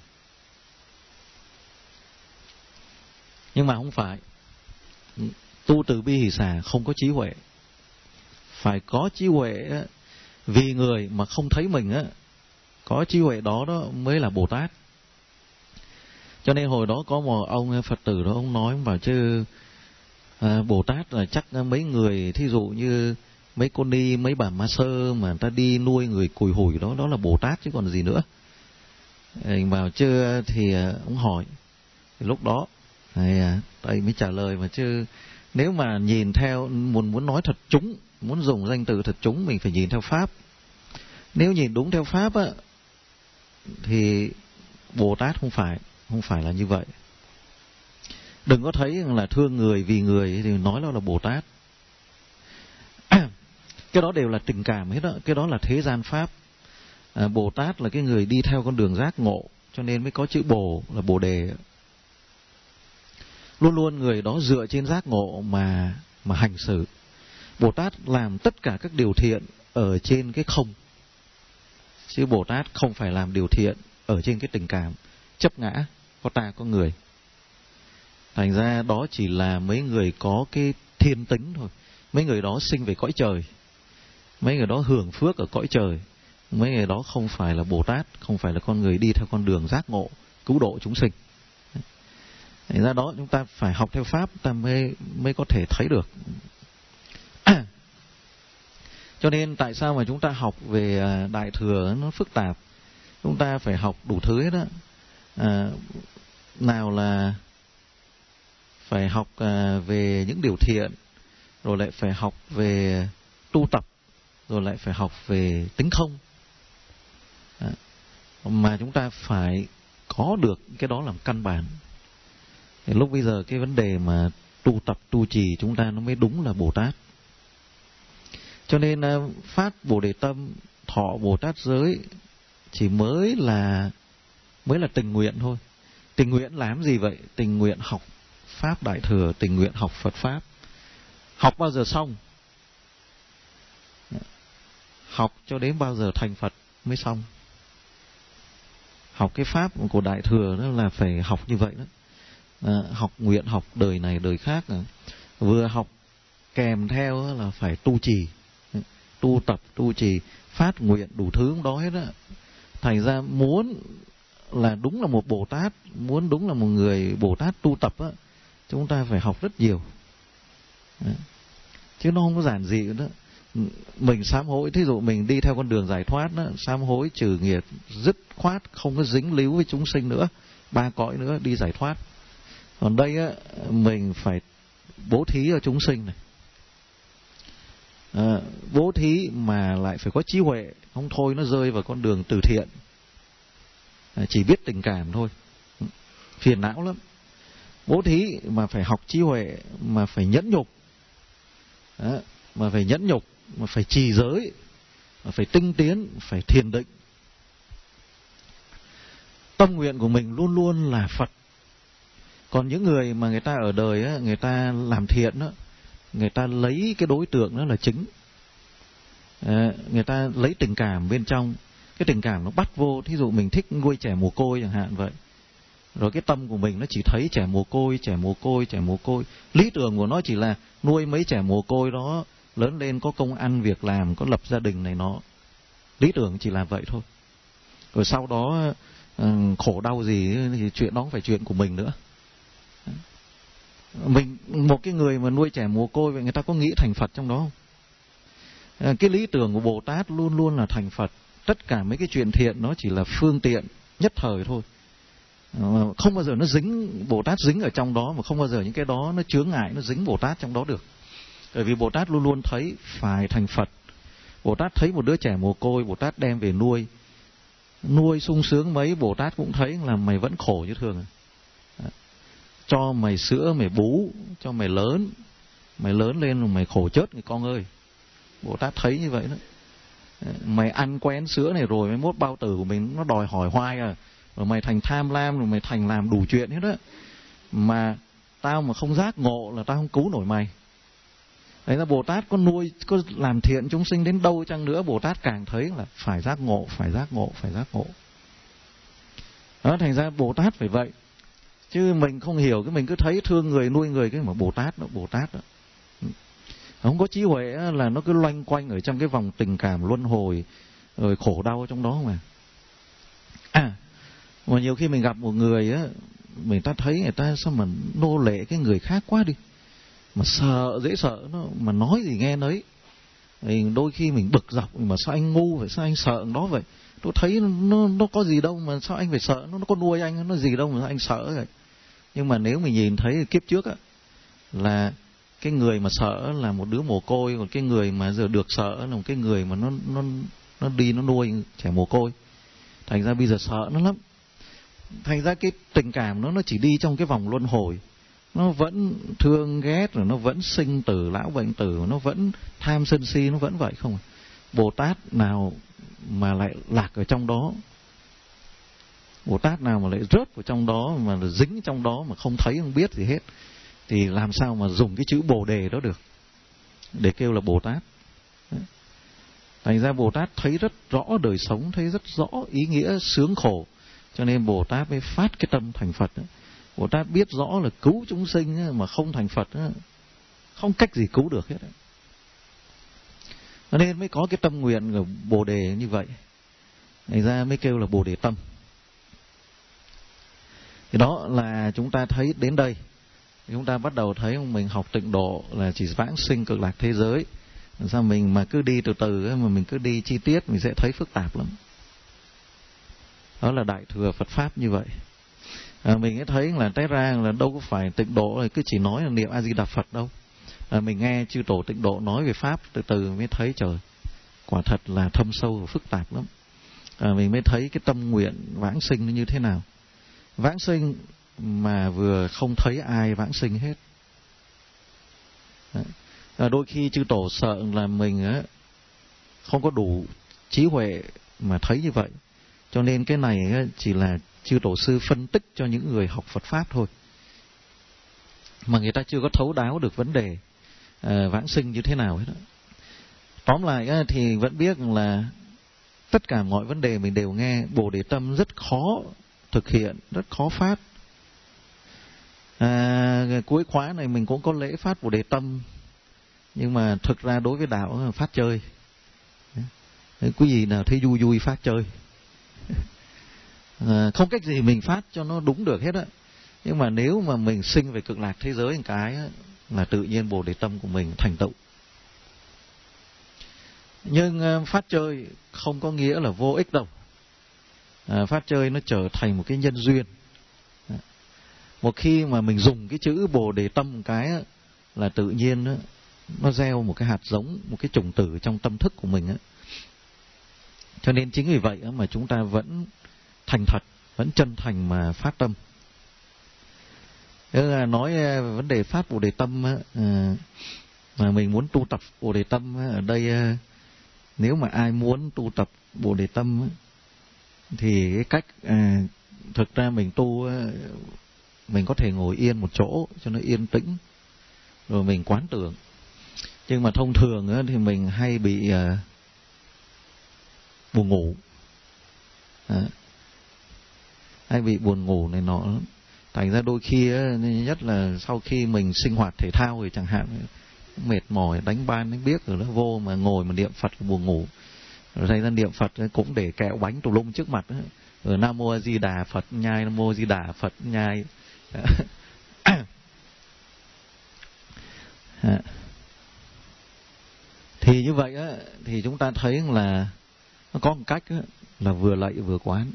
nhưng mà không phải. Tu từ bi hỷ xả không có trí huệ. Phải có trí huệ vì người mà không thấy mình á, có trí huệ đó đó mới là Bồ Tát. Cho nên hồi đó có một ông Phật tử đó, ông nói bảo chứ à, Bồ Tát là chắc mấy người thí dụ như mấy cô ni, mấy bà ma sơ mà người ta đi nuôi người cùi hủi đó, đó là Bồ Tát chứ còn gì nữa. Anh bảo chứ thì ông hỏi thì lúc đó thầy thầy mới trả lời mà chứ nếu mà nhìn theo muốn muốn nói thật trúng, muốn dùng danh từ thật trúng, mình phải nhìn theo pháp. Nếu nhìn đúng theo pháp á thì Bồ Tát không phải không phải là như vậy. Đừng có thấy là thương người vì người thì nói đó là Bồ Tát. Cái đó đều là tình cảm hết đó, cái đó là thế gian pháp. À, Bồ Tát là cái người đi theo con đường giác ngộ, cho nên mới có chữ Bồ là Bồ Đề. Luôn luôn người đó dựa trên giác ngộ mà mà hành xử. Bồ Tát làm tất cả các điều thiện ở trên cái không, chứ Bồ Tát không phải làm điều thiện ở trên cái tình cảm chấp ngã có ta có người. Thành ra đó chỉ là mấy người có cái thiên tính thôi. Mấy người đó sinh về cõi trời, mấy người đó hưởng phước ở cõi trời. Mấy người đó không phải là Bồ Tát, không phải là con người đi theo con đường giác ngộ cứu độ chúng sinh. Thành ra đó chúng ta phải học theo pháp, ta mới mới có thể thấy được. Cho nên tại sao mà chúng ta học về Đại Thừa nó phức tạp. Chúng ta phải học đủ thứ hết đó. À, nào là phải học à, về những điều thiện, rồi lại phải học về tu tập, rồi lại phải học về tính không. À, mà chúng ta phải có được cái đó làm căn bản. Thì lúc bây giờ cái vấn đề mà tu tập tu trì chúng ta nó mới đúng là Bồ Tát. Cho nên phát Bồ Đề tâm, thọ Bồ Tát giới chỉ mới là mới là tình nguyện thôi. Tình nguyện làm gì vậy? Tình nguyện học pháp Đại Thừa, tình nguyện học Phật pháp. Học bao giờ xong? Học cho đến bao giờ thành Phật mới xong. Học cái pháp của Đại Thừa đó là phải học như vậy đó. À, học nguyện học đời này đời khác. À. Vừa học kèm theo là phải tu trì, tu tập tu trì, phát nguyện đủ thứ đó hết á. Thành ra muốn là đúng là một Bồ Tát, muốn đúng là một người Bồ Tát tu tập á, chúng ta phải học rất nhiều. chứ nó không có giản dị nữa. Mình sám hối, thí dụ mình đi theo con đường giải thoát đó, sám hối trừ nghiệp, dứt khoát, không có dính líu với chúng sinh nữa, ba cõi nữa, đi giải thoát. Còn đây á, mình phải bố thí cho chúng sinh này, à, bố thí mà lại phải có trí huệ, không thôi nó rơi vào con đường từ thiện, à, chỉ biết tình cảm thôi, phiền não lắm. Bố thí mà phải học trí huệ, mà phải nhẫn nhục, đó, mà phải nhẫn nhục, mà phải trì giới, mà phải tinh tiến, phải thiền định. Tâm nguyện của mình luôn luôn là Phật. Còn những người mà người ta ở đời á, người ta làm thiện á, người ta lấy cái đối tượng đó là chính, à, người ta lấy tình cảm bên trong. Cái tình cảm nó bắt vô, thí dụ mình thích nuôi trẻ mồ côi chẳng hạn vậy, rồi cái tâm của mình nó chỉ thấy trẻ mồ côi, trẻ mồ côi, trẻ mồ côi. Lý tưởng của nó chỉ là nuôi mấy trẻ mồ côi đó lớn lên có công ăn việc làm, có lập gia đình này nó. Lý tưởng chỉ là vậy thôi. Rồi sau đó khổ đau gì thì chuyện đó không phải chuyện của mình nữa. Mình, một cái người mà nuôi trẻ mồ côi vậy, người ta có nghĩ thành Phật trong đó không? Cái lý tưởng của Bồ Tát luôn luôn là thành Phật. Tất cả mấy cái chuyện thiện nó chỉ là phương tiện nhất thời thôi, không bao giờ nó dính, Bồ Tát dính ở trong đó, mà không bao giờ những cái đó nó chướng ngại, nó dính Bồ Tát trong đó được. Bởi vì Bồ Tát luôn luôn thấy phải thành Phật. Bồ Tát thấy một đứa trẻ mồ côi, Bồ Tát đem về nuôi, nuôi sung sướng mấy, Bồ Tát cũng thấy là mày vẫn khổ như thường. Cho mày sữa, mày bú, cho mày lớn, mày lớn lên rồi mày khổ chết người con ơi. Bồ Tát thấy như vậy đó. Mày ăn quen sữa này rồi, mấy mốt bao tử của mình nó đòi hỏi hoài à, rồi mày thành tham lam, rồi mày thành làm đủ chuyện hết đó. Mà tao mà không giác ngộ là tao không cứu nổi mày. Đấy là Bồ Tát có nuôi, có làm thiện chúng sinh đến đâu chăng nữa, Bồ Tát càng thấy là phải giác ngộ, phải giác ngộ, phải giác ngộ. Đó, thành ra Bồ Tát phải vậy. Chứ mình không hiểu, cái mình cứ thấy thương người, nuôi người, cái mà Bồ Tát đó, Bồ Tát đó. Không có trí huệ là nó cứ loanh quanh ở trong cái vòng tình cảm luân hồi, rồi khổ đau trong đó mà. À, mà nhiều khi mình gặp một người á, mình ta thấy người ta sao mà nô lệ cái người khác quá đi, mà sợ, dễ sợ nó, mà nói gì nghe nấy. Thì đôi khi mình bực dọc, mà sao anh ngu vậy, sao anh sợ đó vậy? Tôi thấy nó nó có gì đâu mà sao anh phải sợ, nó nó có nuôi anh, nó gì đâu mà sao anh sợ vậy? Nhưng mà nếu mình nhìn thấy kiếp trước á, là cái người mà sợ là một đứa mồ côi, còn cái người mà giờ được sợ là một cái người mà nó nó nó đi nó nuôi trẻ mồ côi. Thành ra bây giờ sợ nó lắm. Thành ra cái tình cảm nó nó chỉ đi trong cái vòng luân hồi, nó vẫn thương ghét, rồi nó vẫn sinh tử lão bệnh tử, nó vẫn tham sân si, nó vẫn vậy không. Bồ Tát nào mà lại lạc ở trong đó, Bồ Tát nào mà lại rớt vào trong đó, mà dính trong đó mà không thấy không biết gì hết, thì làm sao mà dùng cái chữ Bồ Đề đó được để kêu là Bồ Tát. Thành ra Bồ Tát thấy rất rõ đời sống, thấy rất rõ ý nghĩa sướng khổ, cho nên Bồ Tát mới phát cái tâm thành Phật. Bồ Tát biết rõ là cứu chúng sinh mà không thành Phật không cách gì cứu được hết. Cho nên mới có cái tâm nguyện của Bồ Đề như vậy. Thành ra mới kêu là Bồ Đề tâm. Thì đó là chúng ta thấy đến đây, chúng ta bắt đầu thấy mình học tịnh độ là chỉ vãng sinh cực lạc thế giới. Làm sao mình mà cứ đi từ từ, mà mình cứ đi chi tiết, mình sẽ thấy phức tạp lắm. Đó là Đại Thừa Phật Pháp như vậy. À, mình mới thấy là té ra là đâu có phải tịnh độ là cứ chỉ nói là niệm A Di Đà Phật đâu. À, mình nghe chư tổ tịnh độ nói về Pháp, từ từ mới thấy trời, quả thật là thâm sâu và phức tạp lắm. À, mình mới thấy cái tâm nguyện vãng sinh nó như thế nào. Vãng sinh mà vừa không thấy ai vãng sinh hết. À, đôi khi chư tổ sợ là mình á, không có đủ trí huệ mà thấy như vậy. Cho nên cái này á, chỉ là chư tổ sư phân tích cho những người học Phật Pháp thôi, mà người ta chưa có thấu đáo được vấn đề à, vãng sinh như thế nào hết đó. Tóm lại á, thì vẫn biết là tất cả mọi vấn đề mình đều nghe. Bồ Đề tâm rất khó thực hiện, rất khó phát. À, cuối khóa này mình cũng có lễ phát Bồ Đề tâm, nhưng mà thực ra đối với đạo phát chơi. Quý vị nào thấy vui vui phát chơi. À, không cách gì mình phát cho nó đúng được hết á. Nhưng mà nếu mà mình sinh về cực lạc thế giới một cái á, là tự nhiên Bồ Đề tâm của mình thành tựu. Nhưng phát chơi không có nghĩa là vô ích đâu. À, phát chơi nó trở thành một cái nhân duyên. Một khi mà mình dùng cái chữ Bồ Đề Tâm một cái á, là tự nhiên á, nó gieo một cái hạt giống, một cái chủng tử trong tâm thức của mình á. Cho nên chính vì vậy á, mà chúng ta vẫn thành thật, vẫn chân thành mà phát tâm. Là nói vấn đề phát Bồ Đề Tâm á, mà mình muốn tu tập Bồ Đề Tâm á, ở đây nếu mà ai muốn tu tập Bồ Đề Tâm á, thì cái cách à, thực ra mình tu á, mình có thể ngồi yên một chỗ cho nó yên tĩnh rồi mình quán tưởng. Nhưng mà thông thường á, thì mình hay bị à, buồn ngủ, à, hay bị buồn ngủ này nọ. Thành ra đôi khi á, nhất là sau khi mình sinh hoạt thể thao thì chẳng hạn mệt mỏi đánh ban đánh biếc rồi nó vô mà ngồi mà niệm Phật buồn ngủ. Rồi thành ra niệm Phật cũng để kẹo bánh tùm lum trước mặt. Rồi Nam Mô A Di Đà Phật nhai, Nam Mô A Di Đà Phật nhai. Thì như vậy á, thì chúng ta thấy là nó có một cách á, là vừa lạy vừa quán.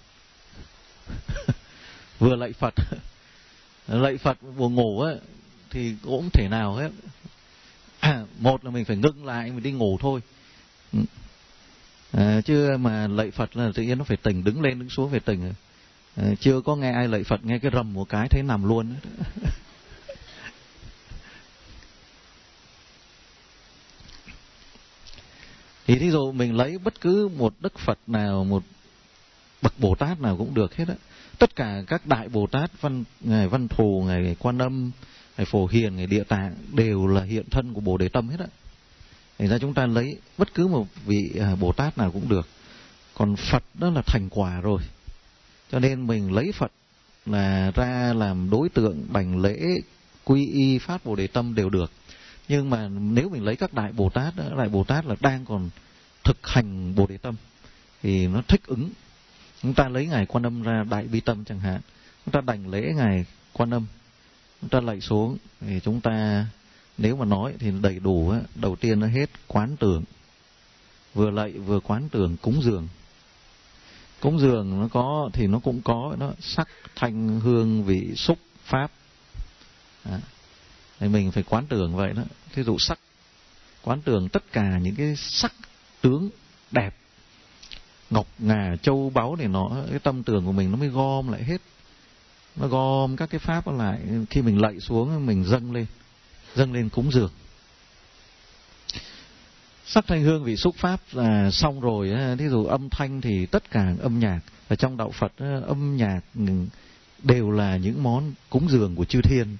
Vừa lạy Phật. Lạy Phật buồn ngủ á, thì cũng không thể nào hết. Một là mình phải ngưng lại, mình đi ngủ thôi. À, chứ mà lạy Phật là tự nhiên nó phải tỉnh, đứng lên đứng xuống phải tỉnh. À, chưa có nghe ai lạy Phật nghe cái rầm một cái thấy nằm luôn. Thì thí dụ mình lấy bất cứ một Đức Phật nào, một bậc Bồ Tát nào cũng được hết á. Tất cả các đại Bồ Tát, văn, Ngài Văn Thù, Ngài Quan Âm, Ngài Phổ Hiền, Ngài Địa Tạng đều là hiện thân của Bồ Đề Tâm hết á. Thành ra chúng ta lấy bất cứ một vị Bồ Tát nào cũng được. Còn Phật đó là thành quả rồi. Cho nên mình lấy Phật là ra làm đối tượng đảnh lễ, quy y, phát Bồ Đề Tâm đều được. Nhưng mà nếu mình lấy các đại Bồ Tát đó, đại Bồ Tát là đang còn thực hành Bồ Đề Tâm thì nó thích ứng. Chúng ta lấy Ngài Quan Âm ra Đại Bi Tâm chẳng hạn, chúng ta đảnh lễ Ngài Quan Âm, chúng ta lạy xuống thì chúng ta nếu mà nói thì đầy đủ á, đầu tiên nó hết quán tưởng, vừa lạy vừa quán tưởng cúng dường. Cúng dường nó có thì nó cũng có nó sắc thanh hương vị xúc pháp. À, thì mình phải quán tưởng vậy đó. Thí dụ sắc, quán tưởng tất cả những cái sắc tướng đẹp, ngọc ngà châu báu này nọ, cái tâm tưởng của mình nó mới gom lại hết, nó gom các cái pháp lại. Khi mình lạy xuống mình dâng lên, dâng lên cúng dường. Sắc thanh hương vị xúc pháp là xong rồi. Thí dụ âm thanh thì tất cả âm nhạc ở trong đạo Phật, âm nhạc đều là những món cúng dường của chư thiên.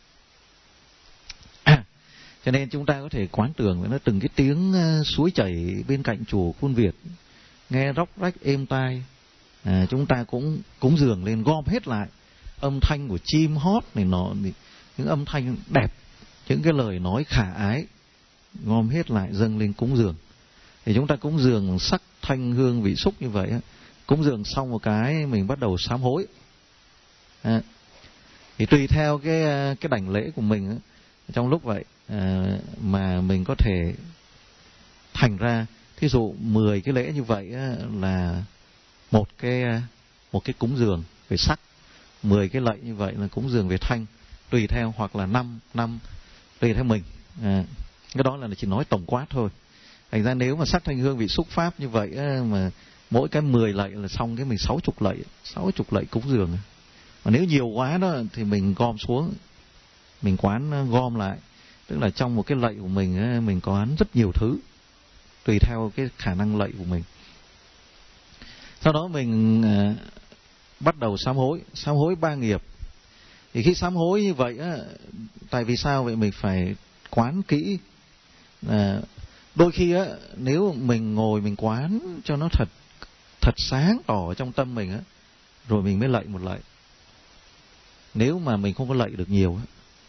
À, cho nên chúng ta có thể quán tưởng nó từng cái tiếng suối chảy bên cạnh chùa Khuôn Việt nghe róc rách êm tai, à, chúng ta cũng cúng dường lên, gom hết lại âm thanh của chim hót này nọ, những âm thanh đẹp, những cái lời nói khả ái, gom hết lại dâng lên cúng dường. Thì chúng ta cúng dường sắc thanh hương vị xúc như vậy, cúng dường xong một cái mình bắt đầu sám hối. À, thì tùy theo cái cái đảnh lễ của mình trong lúc vậy à, mà mình có thể thành ra. Thí dụ mười cái lễ như vậy á, là một cái một cái cúng dường về sắc, mười cái lạy như vậy là cúng dường về thanh, tùy theo, hoặc là năm năm tùy theo mình. À, cái đó là chỉ nói tổng quát thôi. Thành ra nếu mà sắc thanh hương vị xúc pháp như vậy á, mà mỗi cái mười lạy là xong cái mình sáu chục lạy, sáu chục lạy cúng dường. Mà nếu nhiều quá đó thì mình gom xuống, mình quán gom lại, tức là trong một cái lạy của mình á, mình quán rất nhiều thứ tùy theo cái khả năng lạy của mình. Sau đó mình à, bắt đầu sám hối, sám hối ba nghiệp. Thì khi sám hối như vậy á, tại vì sao vậy mình phải quán kỹ. À, đôi khi á, nếu mình ngồi mình quán cho nó thật thật sáng tỏ trong tâm mình á, rồi mình mới lạy một lạy. Nếu mà mình không có lạy được nhiều á,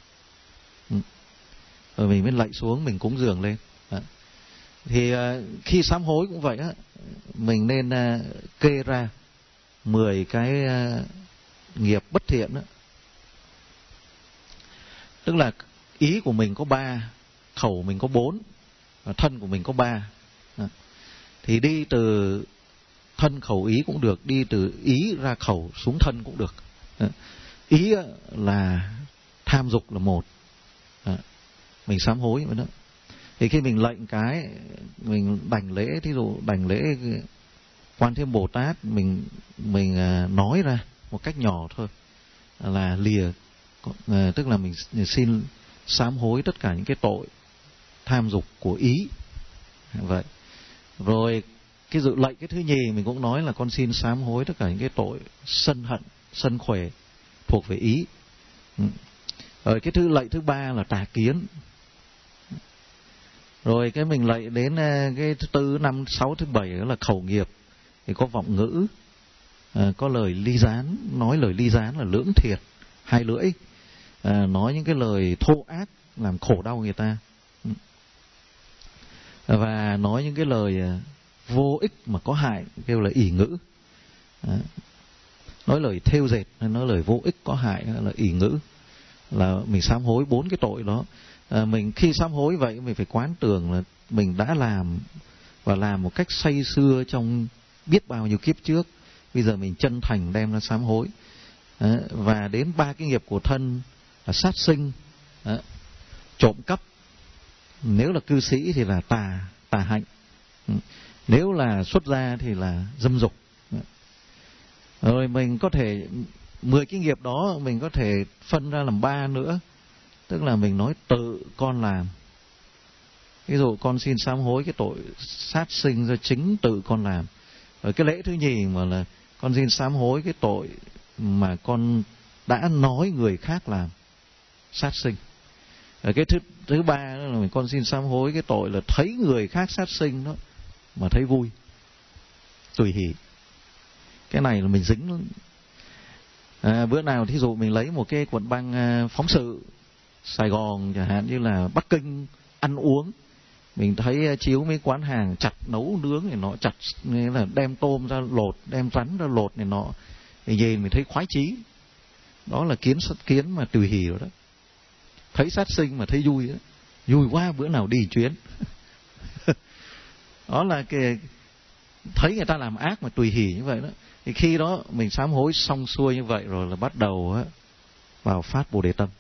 rồi mình mới lạy xuống, mình cúng dường lên. À, thì uh, khi sám hối cũng vậy á, mình nên uh, kê ra mười cái uh, nghiệp bất thiện á. Tức là ý của mình có ba, khẩu mình có bốn, thân của mình có ba. Thì đi từ thân khẩu ý cũng được, đi từ ý ra khẩu xuống thân cũng được. Ý là tham dục là một, mình sám hối vậy đó. Thì khi mình lệnh cái, mình đảnh lễ, thí dụ đảnh lễ Quan Thế Âm Bồ Tát, mình mình nói ra một cách nhỏ thôi là lìa, tức là mình xin sám hối tất cả những cái tội tham dục của ý vậy. Rồi cái dự lệnh cái thứ nhì mình cũng nói là con xin sám hối tất cả những cái tội sân hận, sân khỏe thuộc về ý. Rồi cái thứ lệnh thứ ba là tà kiến. Rồi cái mình lệnh đến cái thứ tư, năm, sáu, thứ bảy đó là khẩu nghiệp. Thì có vọng ngữ, có lời ly gián, nói lời ly gián là lưỡng thiệt, hai lưỡi, nói những cái lời thô ác làm khổ đau người ta, và nói những cái lời vô ích mà có hại, kêu là ỷ ngữ. Nói lời thêu dệt, nói lời vô ích có hại là ỷ ngữ. Là mình sám hối bốn cái tội đó. À, mình khi sám hối vậy mình phải quán tưởng là mình đã làm, và làm một cách say sưa trong biết bao nhiêu kiếp trước. Bây giờ mình chân thành đem ra sám hối. À, và đến ba cái nghiệp của thân là sát sinh, à, trộm cắp. Nếu là cư sĩ thì là tà tà hạnh. Nếu là xuất gia thì là dâm dục. Rồi mình có thể mười cái nghiệp đó mình có thể phân ra làm ba nữa. Tức là mình nói tự con làm. Ví dụ con xin sám hối cái tội sát sinh do chính tự con làm. Rồi cái lễ thứ nhì mà là con xin sám hối cái tội mà con đã nói người khác làm, sát sinh. Rồi cái thứ thứ ba là con xin sám hối cái tội là thấy người khác sát sinh đó mà thấy vui, tùy hỷ. Cái này là mình dính. À, bữa nào thí dụ mình lấy một cái quận băng phóng sự Sài Gòn chẳng hạn, như là Bắc Kinh ăn uống, mình thấy chiếu mấy quán hàng chặt nấu nướng này nọ, chặt nghĩa là đem tôm ra lột, đem rắn ra lột này nọ, thì về mình thấy khoái chí. Đó là kiến kiến mà tùy hỷ rồi đó. Thấy sát sinh mà thấy vui đó. Vui quá, bữa nào đi chuyến. Đó là cái thấy người ta làm ác mà tùy hỷ như vậy đó. Thì khi đó mình sám hối xong xuôi như vậy rồi là bắt đầu á, vào phát Bồ Đề Tâm.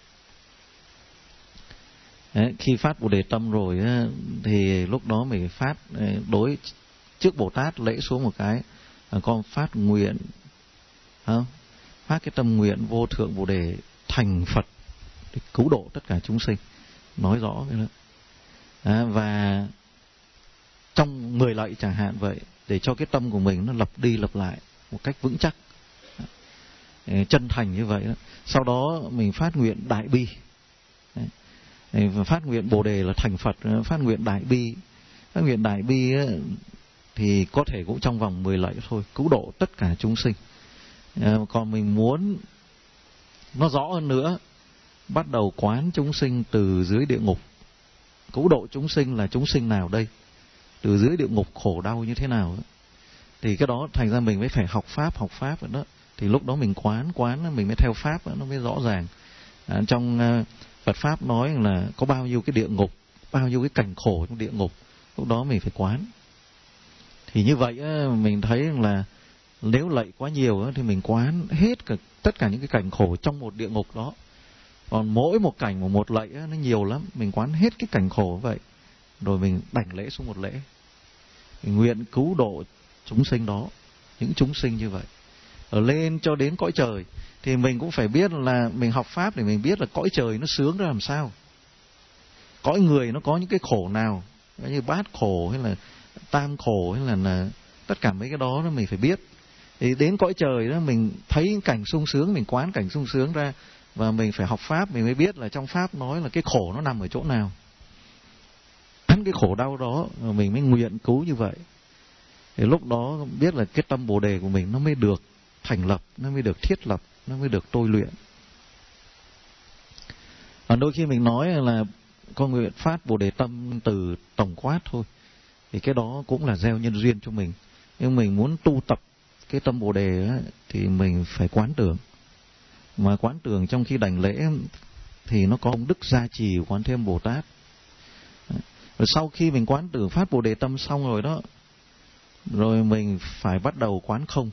Đấy, khi phát Bồ Đề Tâm rồi á, thì lúc đó mình phát đối trước Bồ Tát, lễ xuống một cái, con phát nguyện, không? Phát cái tâm nguyện vô thượng Bồ Đề thành Phật để cứu độ tất cả chúng sinh, nói rõ cái đó. À, và trong mười lạy chẳng hạn vậy, để cho cái tâm của mình nó lập đi lập lại một cách vững chắc, chân thành như vậy đó. Sau đó mình phát nguyện đại bi. Và phát nguyện Bồ Đề là thành Phật, phát nguyện đại bi. Phát nguyện đại bi ấy, thì có thể cũng trong vòng mười lạy thôi, cứu độ tất cả chúng sinh. À, còn mình muốn nó rõ hơn nữa, bắt đầu quán chúng sinh từ dưới địa ngục. Cứu độ chúng sinh là chúng sinh nào đây? Từ dưới địa ngục khổ đau như thế nào? Thì cái đó thành ra mình mới phải học Pháp, học Pháp rồi đó. Thì lúc đó mình quán, quán mình mới theo Pháp đó, nó mới rõ ràng. À, trong uh, Phật Pháp nói là có bao nhiêu cái địa ngục, bao nhiêu cái cảnh khổ trong địa ngục, lúc đó mình phải quán. Thì như vậy mình thấy là nếu lạy quá nhiều thì mình quán hết cả, tất cả những cái cảnh khổ trong một địa ngục đó. Còn mỗi một cảnh một một lạy nó nhiều lắm, mình quán hết cái cảnh khổ vậy, rồi mình đảnh lễ xuống một lễ, mình nguyện cứu độ chúng sinh đó, những chúng sinh như vậy. Ở lên cho đến cõi trời thì mình cũng phải biết là mình học Pháp để mình biết là cõi trời nó sướng ra làm sao, cõi người nó có những cái khổ nào, như bát khổ hay là tam khổ hay là, là tất cả mấy cái đó đó mình phải biết. Thì đến cõi trời đó mình thấy cảnh sung sướng, mình quán cảnh sung sướng ra, và mình phải học Pháp mình mới biết là trong Pháp nói là cái khổ nó nằm ở chỗ nào, ăn cái khổ đau đó mình mới nguyện cứu như vậy. Thì lúc đó biết là cái tâm Bồ Đề của mình nó mới được thành lập, nó mới được thiết lập, nó mới được tôi luyện. Còn đôi khi mình nói là con nguyện phát Bồ Đề Tâm từ tổng quát thôi, thì cái đó cũng là gieo nhân duyên cho mình. Nhưng mình muốn tu tập cái tâm Bồ Đề ấy, thì mình phải quán tưởng. Mà quán tưởng trong khi đảnh lễ thì nó có công đức gia trì Quán Thế Âm Bồ Tát. Rồi sau khi mình quán tưởng phát Bồ Đề Tâm xong rồi đó, rồi mình phải bắt đầu quán không.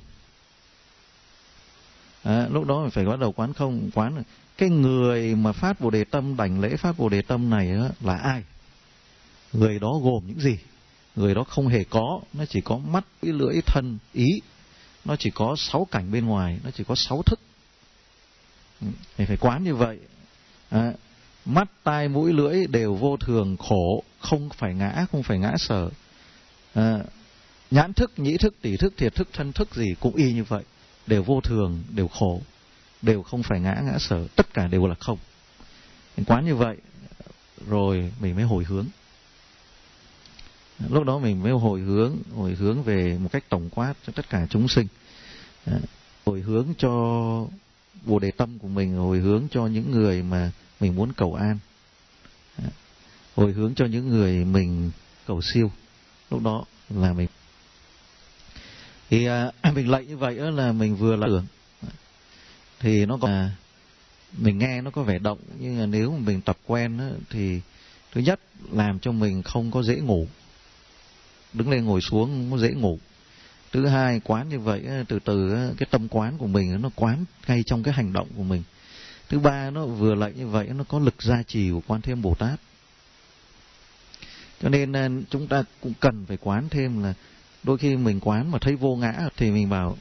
À, lúc đó mình phải bắt đầu quán không, quán cái người mà phát Bồ Đề Tâm, đảnh lễ phát Bồ Đề Tâm này á, là ai, người đó gồm những gì. Người đó không hề có, nó chỉ có mắt, lưỡi, thân, ý, nó chỉ có sáu cảnh bên ngoài, nó chỉ có sáu thức. Mình phải quán như vậy. À, mắt, tai, mũi, lưỡi đều vô thường, khổ, không phải ngã, không phải ngã sở. À, nhãn thức, nhĩ thức, tỷ thức, thiệt thức, thân thức gì cũng y như vậy, đều vô thường, đều khổ, đều không phải ngã, ngã sở, tất cả đều là không. Mình quán như vậy rồi mình mới hồi hướng. Lúc đó mình mới hồi hướng, hồi hướng về một cách tổng quát cho tất cả chúng sinh. À, hồi hướng cho Bồ Đề Tâm của mình, hồi hướng cho những người mà mình muốn cầu an, à, hồi hướng cho những người mình cầu siêu. Lúc đó là mình thì à, mình lạy như vậy là mình vừa là tưởng, thì nó còn mình nghe nó có vẻ động, nhưng mà nếu mà mình tập quen á, thì thứ nhất làm cho mình không có dễ ngủ, đứng lên ngồi xuống không có dễ ngủ. Thứ hai, quán như vậy từ từ cái tâm quán của mình nó quán ngay trong cái hành động của mình. Thứ ba, nó vừa lạy như vậy nó có lực gia trì của Quan Thế Âm Bồ Tát. Cho nên chúng ta cũng cần phải quán thêm là đôi khi mình quán mà thấy vô ngã thì mình bảo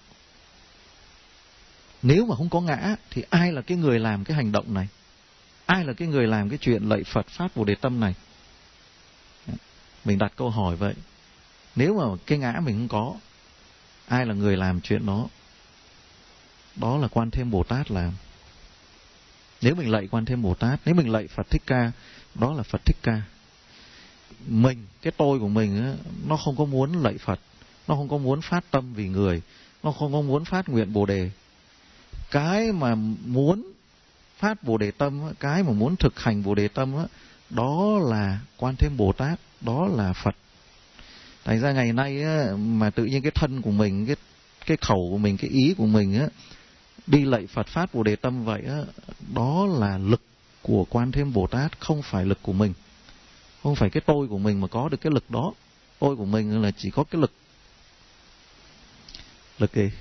nếu mà không có ngã thì ai là cái người làm cái hành động này, ai là cái người làm cái chuyện lạy Phật phát Bồ Đề Tâm này. Mình đặt câu hỏi vậy. Nếu mà cái ngã mình không có, ai là người làm chuyện đó? Đó là Quan Thế Âm Bồ Tát làm. Nếu mình lạy Quan Thế Âm Bồ Tát, nếu mình lạy Phật Thích Ca, đó là Phật Thích Ca. Mình, cái tôi của mình á, nó không có muốn lạy Phật, nó không có muốn phát tâm vì người, nó không có muốn phát nguyện Bồ Đề. Cái mà muốn phát Bồ Đề Tâm, cái mà muốn thực hành Bồ Đề Tâm á, đó là Quan Thế Âm Bồ Tát, đó là Phật. Thành ra ngày nay á, mà tự nhiên cái thân của mình, cái cái khẩu của mình, cái ý của mình á, đi lạy Phật phát Bồ Đề Tâm vậy á, đó là lực của Quan Thế Âm Bồ Tát, không phải lực của mình. Không phải cái tôi của mình mà có được cái lực đó. Tôi của mình là chỉ có cái lực. Lực gì?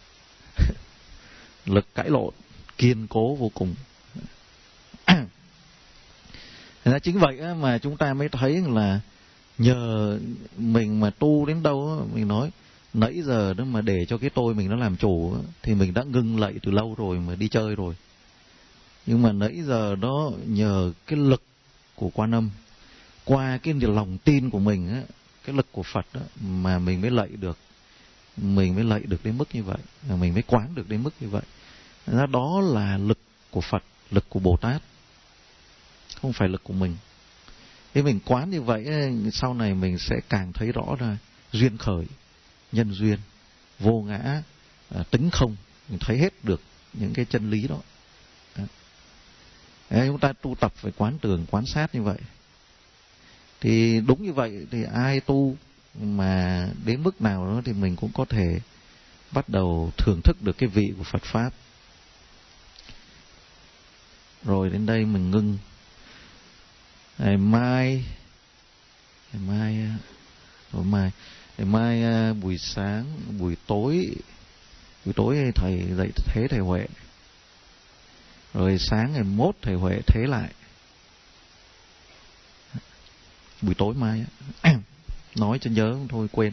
Lực cãi lộn, kiên cố vô cùng. Thế ra chính vậy á, mà chúng ta mới thấy là nhờ mình mà tu đến đâu á, mình nói nãy giờ đó mà để cho cái tôi mình nó làm chủ á, thì mình đã ngưng lạy từ lâu rồi mà đi chơi rồi. Nhưng mà nãy giờ đó nhờ cái lực của Quan Âm, qua cái lòng tin của mình á, cái lực của Phật á, mà mình mới lạy được, mình mới lạy được đến mức như vậy, mình mới quán được đến mức như vậy. Đó, đó là lực của Phật, lực của Bồ Tát, không phải lực của mình. Khi mình quán như vậy, sau này mình sẽ càng thấy rõ ra duyên khởi, nhân duyên, vô ngã, tính không, mình thấy hết được những cái chân lý đó. Đấy, chúng ta tu tập phải quán tường, quán sát như vậy. Thì đúng như vậy thì ai tu mà đến mức nào đó thì mình cũng có thể bắt đầu thưởng thức được cái vị của Phật Pháp. Rồi đến đây mình ngưng. Ngày mai Ngày mai Ngày mai Ngày mai buổi sáng, buổi tối Buổi tối thầy dạy thế thầy Huệ. Rồi sáng ngày mốt thầy Huệ thế lại. Buổi tối mai nói cho nhớ thôi quên.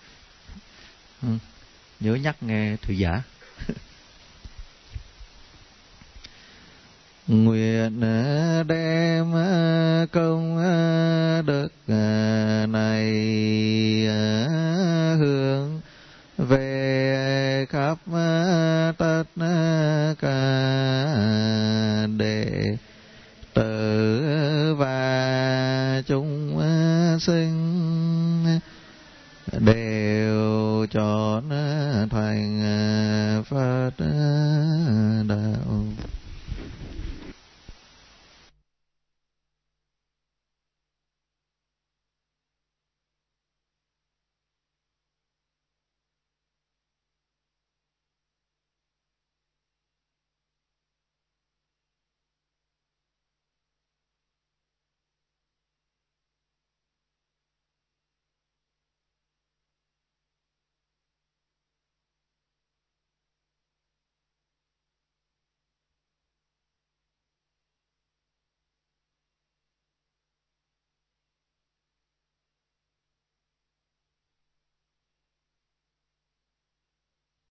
Nhớ nhắc nghe thử giả. Nguyện đem công đức này hướng về khắp tất cả đệ tử và chúng sinh đều chọn thành Phật đạo.